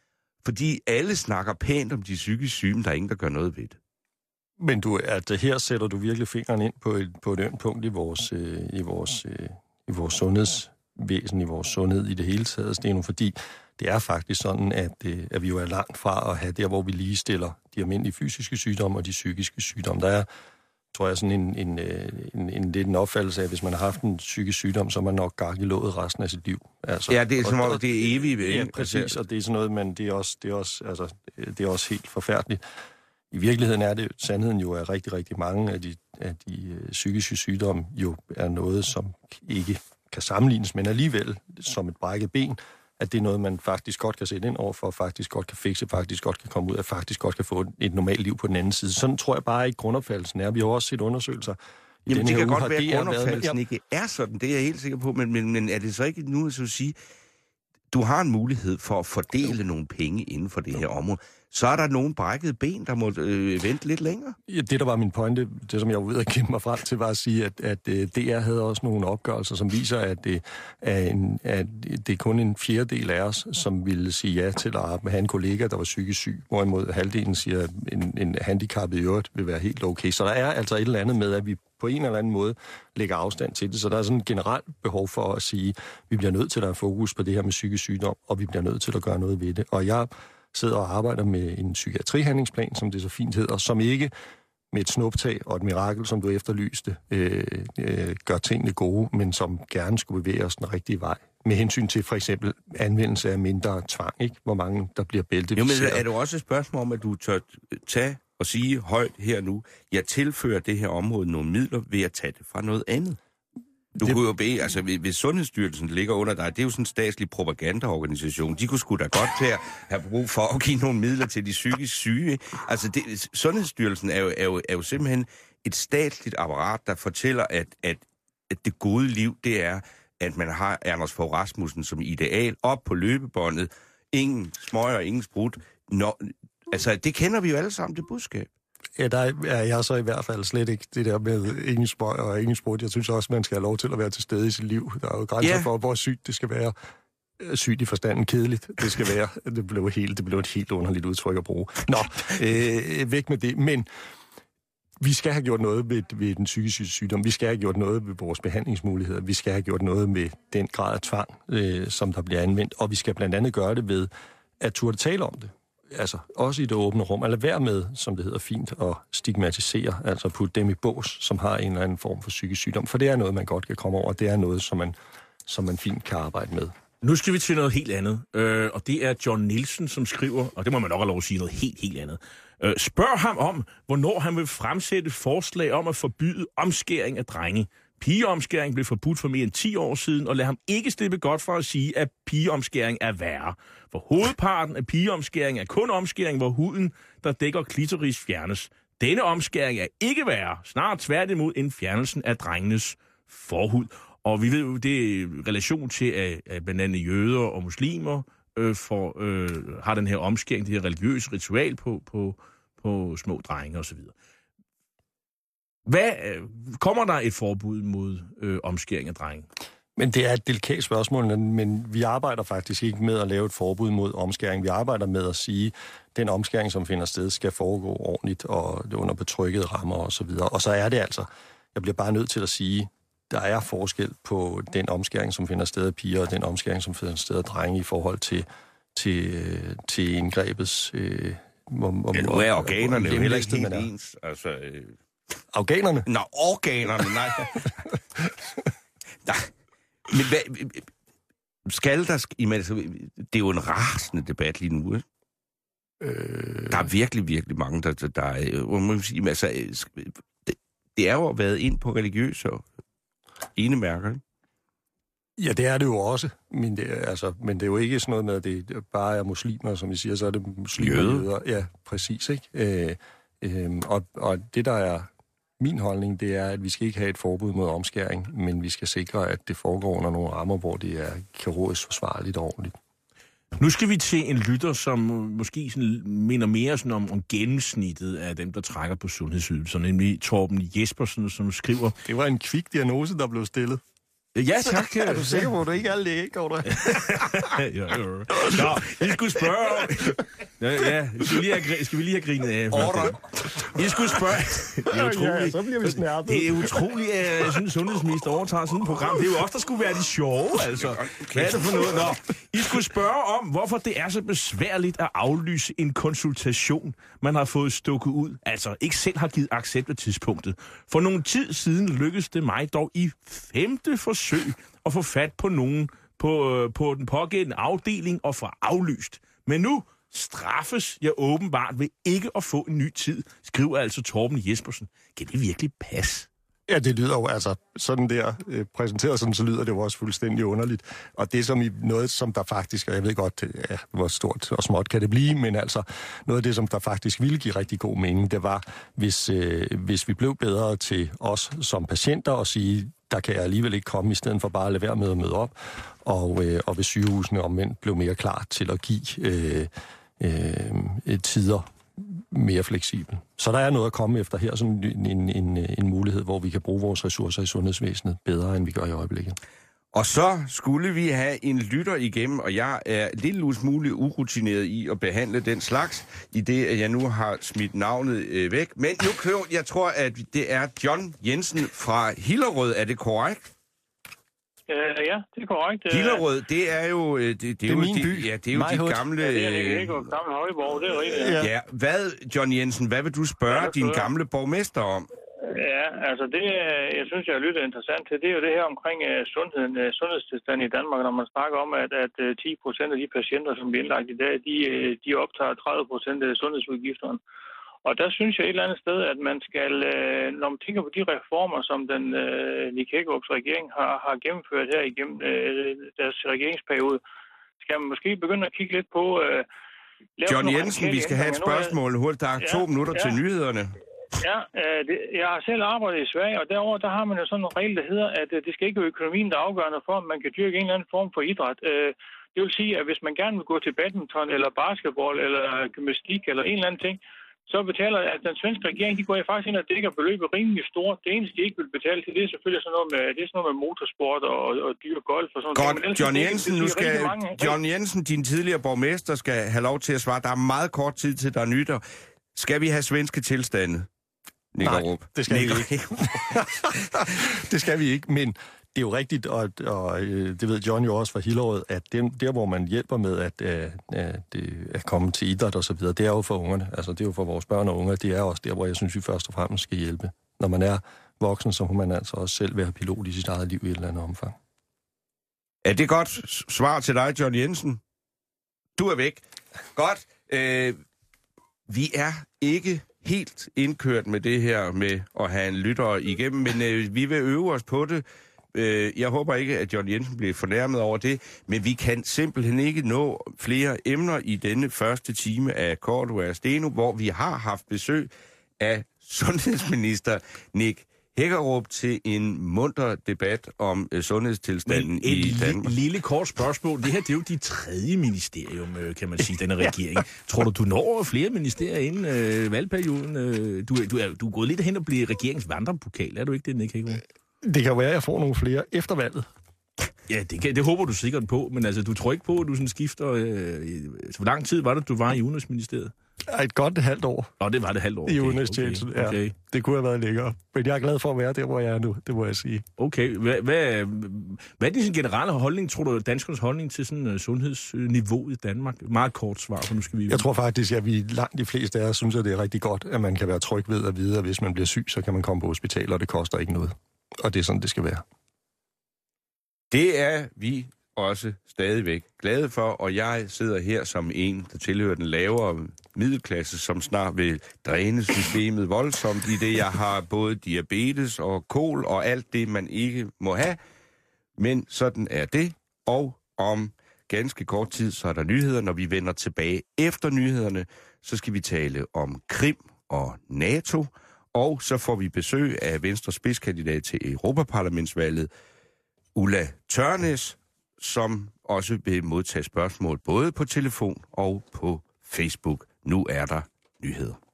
Fordi alle snakker pænt om de psykisk syge, men der er ingen, der gør noget ved det. Men du, at her sætter du virkelig fingeren ind på et, på et ømt punkt i vores, øh, i vores øh, i vores sundhedsvæsen, i vores sundhed i det hele taget, Steno, fordi det er faktisk sådan, at, at vi jo er langt fra at have der, hvor vi ligestiller de almindelige fysiske sygdomme og de psykiske sygdomme. Der er, tror jeg, sådan en, en, en, en lidt en opfattelse af, at hvis man har haft en psykisk sygdom, så er man nok gak i låget resten af sit liv. Altså, ja, det er som om, det er evigt. Ja, præcis, og det er sådan noget, men det er også, det er også, altså, det er også helt forfærdeligt. I virkeligheden er det sandheden jo, at rigtig, rigtig mange af de, af de øh, psykiske sygdomme jo er noget, som ikke kan sammenlignes, men alligevel som et brækket ben, at det er noget, man faktisk godt kan sætte ind over for, faktisk godt kan fikse, faktisk godt kan komme ud af, faktisk godt kan få et normalt liv på den anden side. Sådan tror jeg bare ikke grundopfattelsen er. Vi har også set undersøgelser. Jamen det kan godt være, at grundopfattelsen ikke er sådan, det er jeg helt sikker på, men, men, men er det så ikke nu, så at sige, du har en mulighed for at fordele nogle penge inden for det her område, så er der nogle brækkede ben, der må øh, vente lidt længere? Ja, det, der var min pointe, det som jeg var ude at kæmpe mig frem til, var at sige, at, at D R havde også nogle opgørelser, som viser, at det, er en, at det er kun en fjerdedel af os, som ville sige ja til at have en kollega, der var psykisk syg, hvorimod halvdelen siger, at en, en handicappet i øvrigt vil være helt okay. Så der er altså et eller andet med, at vi på en eller anden måde lægger afstand til det. Så der er sådan et generelt behov for at sige, at vi bliver nødt til at have fokus på det her med psykisk sygdom, og vi bliver nødt til at gøre noget ved det. Og jeg sidder og arbejder med en psykiatrihandlingsplan, som det så fint hedder, som ikke med et snuptag og et mirakel, som du efterlyste, øh, øh, gør tingene gode, men som gerne skulle bevæge os den rigtige vej. Med hensyn til for eksempel anvendelse af mindre tvang, ikke? Hvor mange der bliver bælteficeret. Jo, men er det også et spørgsmål om, at du tør tage og sige højt her nu, jeg tilfører det her område nogle midler ved at tage det fra noget andet? Du det... kunne jo bede, altså hvis Sundhedsstyrelsen ligger under dig, det er jo sådan en statslig propagandaorganisation, de kunne sgu da godt til at have brug for at give nogle midler til de psykisk syge. Altså det, Sundhedsstyrelsen er jo, er, jo, er jo simpelthen et statsligt apparat, der fortæller, at, at, at det gode liv, det er, at man har Anders Fogh Rasmussen som ideal, op på løbebåndet, ingen smøger, ingen sprut. Nå, altså det kender vi jo alle sammen, det budskab. Ja, der er jeg så i hvert fald slet ikke det der med ingen spøj og ingen sprut. Jeg synes også, man skal have lov til at være til stede i sit liv. Der er jo grænser yeah. for, hvor sygt det skal være. Sygt i forstanden, kedeligt det skal være. Det blev, helt, det blev et helt underligt udtryk at bruge. Nå, øh, væk med det. Men vi skal have gjort noget ved, ved den psykiske sygdom. Vi skal have gjort noget ved vores behandlingsmuligheder. Vi skal have gjort noget med den grad af tvang, øh, som der bliver anvendt. Og vi skal blandt andet gøre det ved at turde tale om det. Altså også i det åbne rum, eller være med, som det hedder fint, at stigmatisere, altså putte dem i bås, som har en eller anden form for psykisk sygdom. For det er noget, man godt kan komme over, det er noget, som man, som man fint kan arbejde med. Nu skal vi til noget helt andet, øh, og det er John Nielsen, som skriver, og det må man nok have lov at sige noget helt, helt andet. Øh, spørg ham om, hvornår han vil fremsætte forslag om at forbyde omskæring af drenge. Pigeomskæring blev forbudt for mere end ti år siden, og lad ham ikke slippe godt for at sige, at pigeomskæring er værre. For hovedparten af pigeomskæring er kun omskæring, hvor huden, der dækker klitoris, fjernes. Denne omskæring er ikke værre, snarere tværtimod end fjernelsen af drengenes forhud. Og vi ved jo, det er relation til, at, at blandt andet jøder og muslimer øh, for, øh, har den her omskæring, det her religiøse ritual på, på, på små drenge osv. Hvad, kommer der et forbud mod øh, omskæring af drenge? Men det er et delikat spørgsmål, men vi arbejder faktisk ikke med at lave et forbud mod omskæring. Vi arbejder med at sige, at den omskæring, som finder sted, skal foregå ordentligt og under betryggede rammer osv. Og så er det altså, jeg bliver bare nødt til at sige, der er forskel på den omskæring, som finder sted af piger, og den omskæring, som finder sted af drenge i forhold til, til, til indgrebets... Øh, om, om, ja, nu er organerne jo heller ikke helt er. ens. Altså, øh... Organerne? Nå, organerne, nej. nej. Men hvad... Skal der... Det er jo en rasende debat lige nu, ikke? Øh... Der er virkelig, virkelig mange, der... der, der er, må sige, altså, det, det er jo været ind på religiøse enemærker, ikke? Ja, det er det jo også, men det, er, altså, men det er jo ikke sådan noget med, at det bare er muslimer, som vi siger, så er det muslimer og jøder. Ja, præcis, ikke? Øh, øh, og, og det, der er min holdning, det er, at vi skal ikke have et forbud mod omskæring, men vi skal sikre, at det foregår under nogle rammer, hvor det er kirurgisk forsvarligt og ordentligt. Nu skal vi til en lytter, som måske sådan minder mere sådan om, om gennemsnittet af dem, der trækker på sundhedsydelser, nemlig Torben Jespersen, som skriver... Det var en kvik diagnose, der blev stillet. Ja, tak. Er du sikker på, at du ikke er læge, Gård? ja, ja. Nå, I skulle spørge... Ja, ja. Skal, vi lige have, skal vi lige have grinet af? I skulle spørge... Det er utroligt. Ja, så bliver vi snærpet. Det er utroligt, at sådan en sundhedsminister overtager sådan et program. Det er jo også der skulle være de sjove, altså. Hvad er det for noget? Nå, I skulle spørge om, hvorfor det er så besværligt at aflyse en konsultation, man har fået stukket ud. Altså, ikke selv har givet accept af tidspunktet. For nogle tid siden lykkedes det mig dog i femte forsøg at få fat på nogen på, øh, på den pågældende afdeling og få aflyst. Men nu straffes jeg åbenbart ved ikke at få en ny tid, skriver altså Torben Jespersen. Kan det virkelig passe? Ja, det lyder jo altså sådan der, øh, præsenteret sådan, så lyder det jo også fuldstændig underligt. Og det er som i noget, som der faktisk, og jeg ved godt, ja, hvor stort og småt kan det blive, men altså noget af det, som der faktisk ville give rigtig god mening, det var, hvis, øh, hvis vi blev bedre til os som patienter og sige, der kan jeg alligevel ikke komme, i stedet for bare at lade være med at møde op, og, øh, og hvis sygehusene omvendt blev mere klar til at give øh, øh, tider mere fleksibel. Så der er noget at komme efter her, sådan en, en, en, en mulighed, hvor vi kan bruge vores ressourcer i sundhedsvæsenet bedre, end vi gør i øjeblikket. Og så skulle vi have en lytter igennem, og jeg er lidt smule urutineret i at behandle den slags, i det, at jeg nu har smidt navnet øh, væk. Men nu kører jeg tror, at det er John Jensen fra Hillerød. Er det korrekt? Uh, ja, det er korrekt. Hillerød, det er jo... Det, det, det er jo min by. Ja, det er jo de gamle... Ja, det er det ikke, gamle Højborg, det er rigtigt. Ja. ja, hvad, John Jensen, hvad vil du spørge ja, din gamle borgmester om? Ja, altså det, jeg synes, jeg har lyttet interessant til, det er jo det her omkring uh, sundheden, uh, sundhedstilstand i Danmark, når man snakker om, at, at uh, ti procent af de patienter, som bliver indlagt i dag, de, uh, de optager tredive procent af sundhedsudgifterne. Og der synes jeg et eller andet sted, at man skal, øh, når man tænker på de reformer, som den øh, Nick Hækkerups regering har, har gennemført her igennem øh, deres regeringsperiode, skal man måske begynde at kigge lidt på... Øh, John Jensen, vi skal have et spørgsmål hurtigt. Der er ja, to minutter ja. til nyhederne. Ja, øh, det, jeg har selv arbejdet i Sverige, og derover der har man jo sådan en regel, der hedder, at øh, det skal ikke være økonomien, der er afgørende for, at man kan dyrke en eller anden form for idræt. Øh, det vil sige, at hvis man gerne vil gå til badminton, eller basketball, eller gymnastik, eller en eller anden ting, så betaler at den svenske regering, de går faktisk ind og dækker beløbet rimelig stort. Det eneste, de ikke vil betale til, det er selvfølgelig sådan noget med, det er sådan noget med motorsport og, og dyr golf og sådan noget. Godt, John Jensen, nu skal, John Jensen, din tidligere borgmester, skal have lov til at svare. Der er meget kort tid til, der nytter. Skal vi have svenske tilstande? Nej, det skal Nick. vi ikke. Det skal vi ikke, men det er jo rigtigt, og, og det ved John jo også fra Hillerød, at dem, der, hvor man hjælper med at, at, at komme til idræt og så videre, det er jo for ungerne. Altså, det er jo for vores børn og unger. Det er også der, hvor jeg synes, vi først og fremmest skal hjælpe. Når man er voksen, så må man altså også selv være pilot i sit eget liv i et eller andet omfang. Er det godt svar til dig, John Jensen? Du er væk. Godt. Øh, vi er ikke helt indkørt med det her med at have en lytter igennem, men øh, vi vil øve os på det. Jeg håber ikke, at John Jensen bliver fornærmet over det, men vi kan simpelthen ikke nå flere emner i denne første time af Cordua og Steno, hvor vi har haft besøg af sundhedsminister Nick Hækkerup til en munter debat om uh, sundhedstilstanden i Danmark. Et lille kort spørgsmål. Det her, det er jo dit tredje ministerium, kan man sige, denne regering. Tror du, du når flere ministerier inden øh, valgperioden? Du, du, er, du er gået lidt hen og blive regeringens vandrepokal, er du ikke det, Nick Hækkerup? Det kan jo være, at jeg får nogle flere efter valget. Ja, det, kan, det håber du sikkert på, men altså, du tror ikke på, at du sådan skifter... Øh, hvor lang tid var det, du var i Udenrigsministeriet? Et godt halvt år. Nå, det var det halvt år. Okay, I udenrigstjenesten, okay, okay. Ja. Det kunne have været længere. Men jeg er glad for at være der, hvor jeg er nu, det må jeg sige. Okay. Hvad, hvad, hvad er din generelle holdning, tror du, danskernes holdning til sådan uh, sundhedsniveauet i Danmark? Meget kort svar, for nu skal vi... Jeg tror faktisk, at vi langt de fleste af os synes, at det er rigtig godt, at man kan være tryg ved at vide, at hvis man bliver syg, så kan man komme på hospital, og det koster ikke noget. Og det er sådan, det skal være. Det er vi også stadigvæk glade for, og jeg sidder her som en, der tilhører den lavere middelklasse, som snart vil dræne systemet voldsomt, i det jeg har både diabetes og kol og alt det, man ikke må have. Men sådan er det, og om ganske kort tid, så er der nyheder. Når vi vender tilbage efter nyhederne, så skal vi tale om Krim og NATO, og så får vi besøg af Venstres spidskandidat til Europaparlamentsvalget, Ulla Tørnæs, som også vil modtage spørgsmål både på telefon og på Facebook. Nu er der nyheder.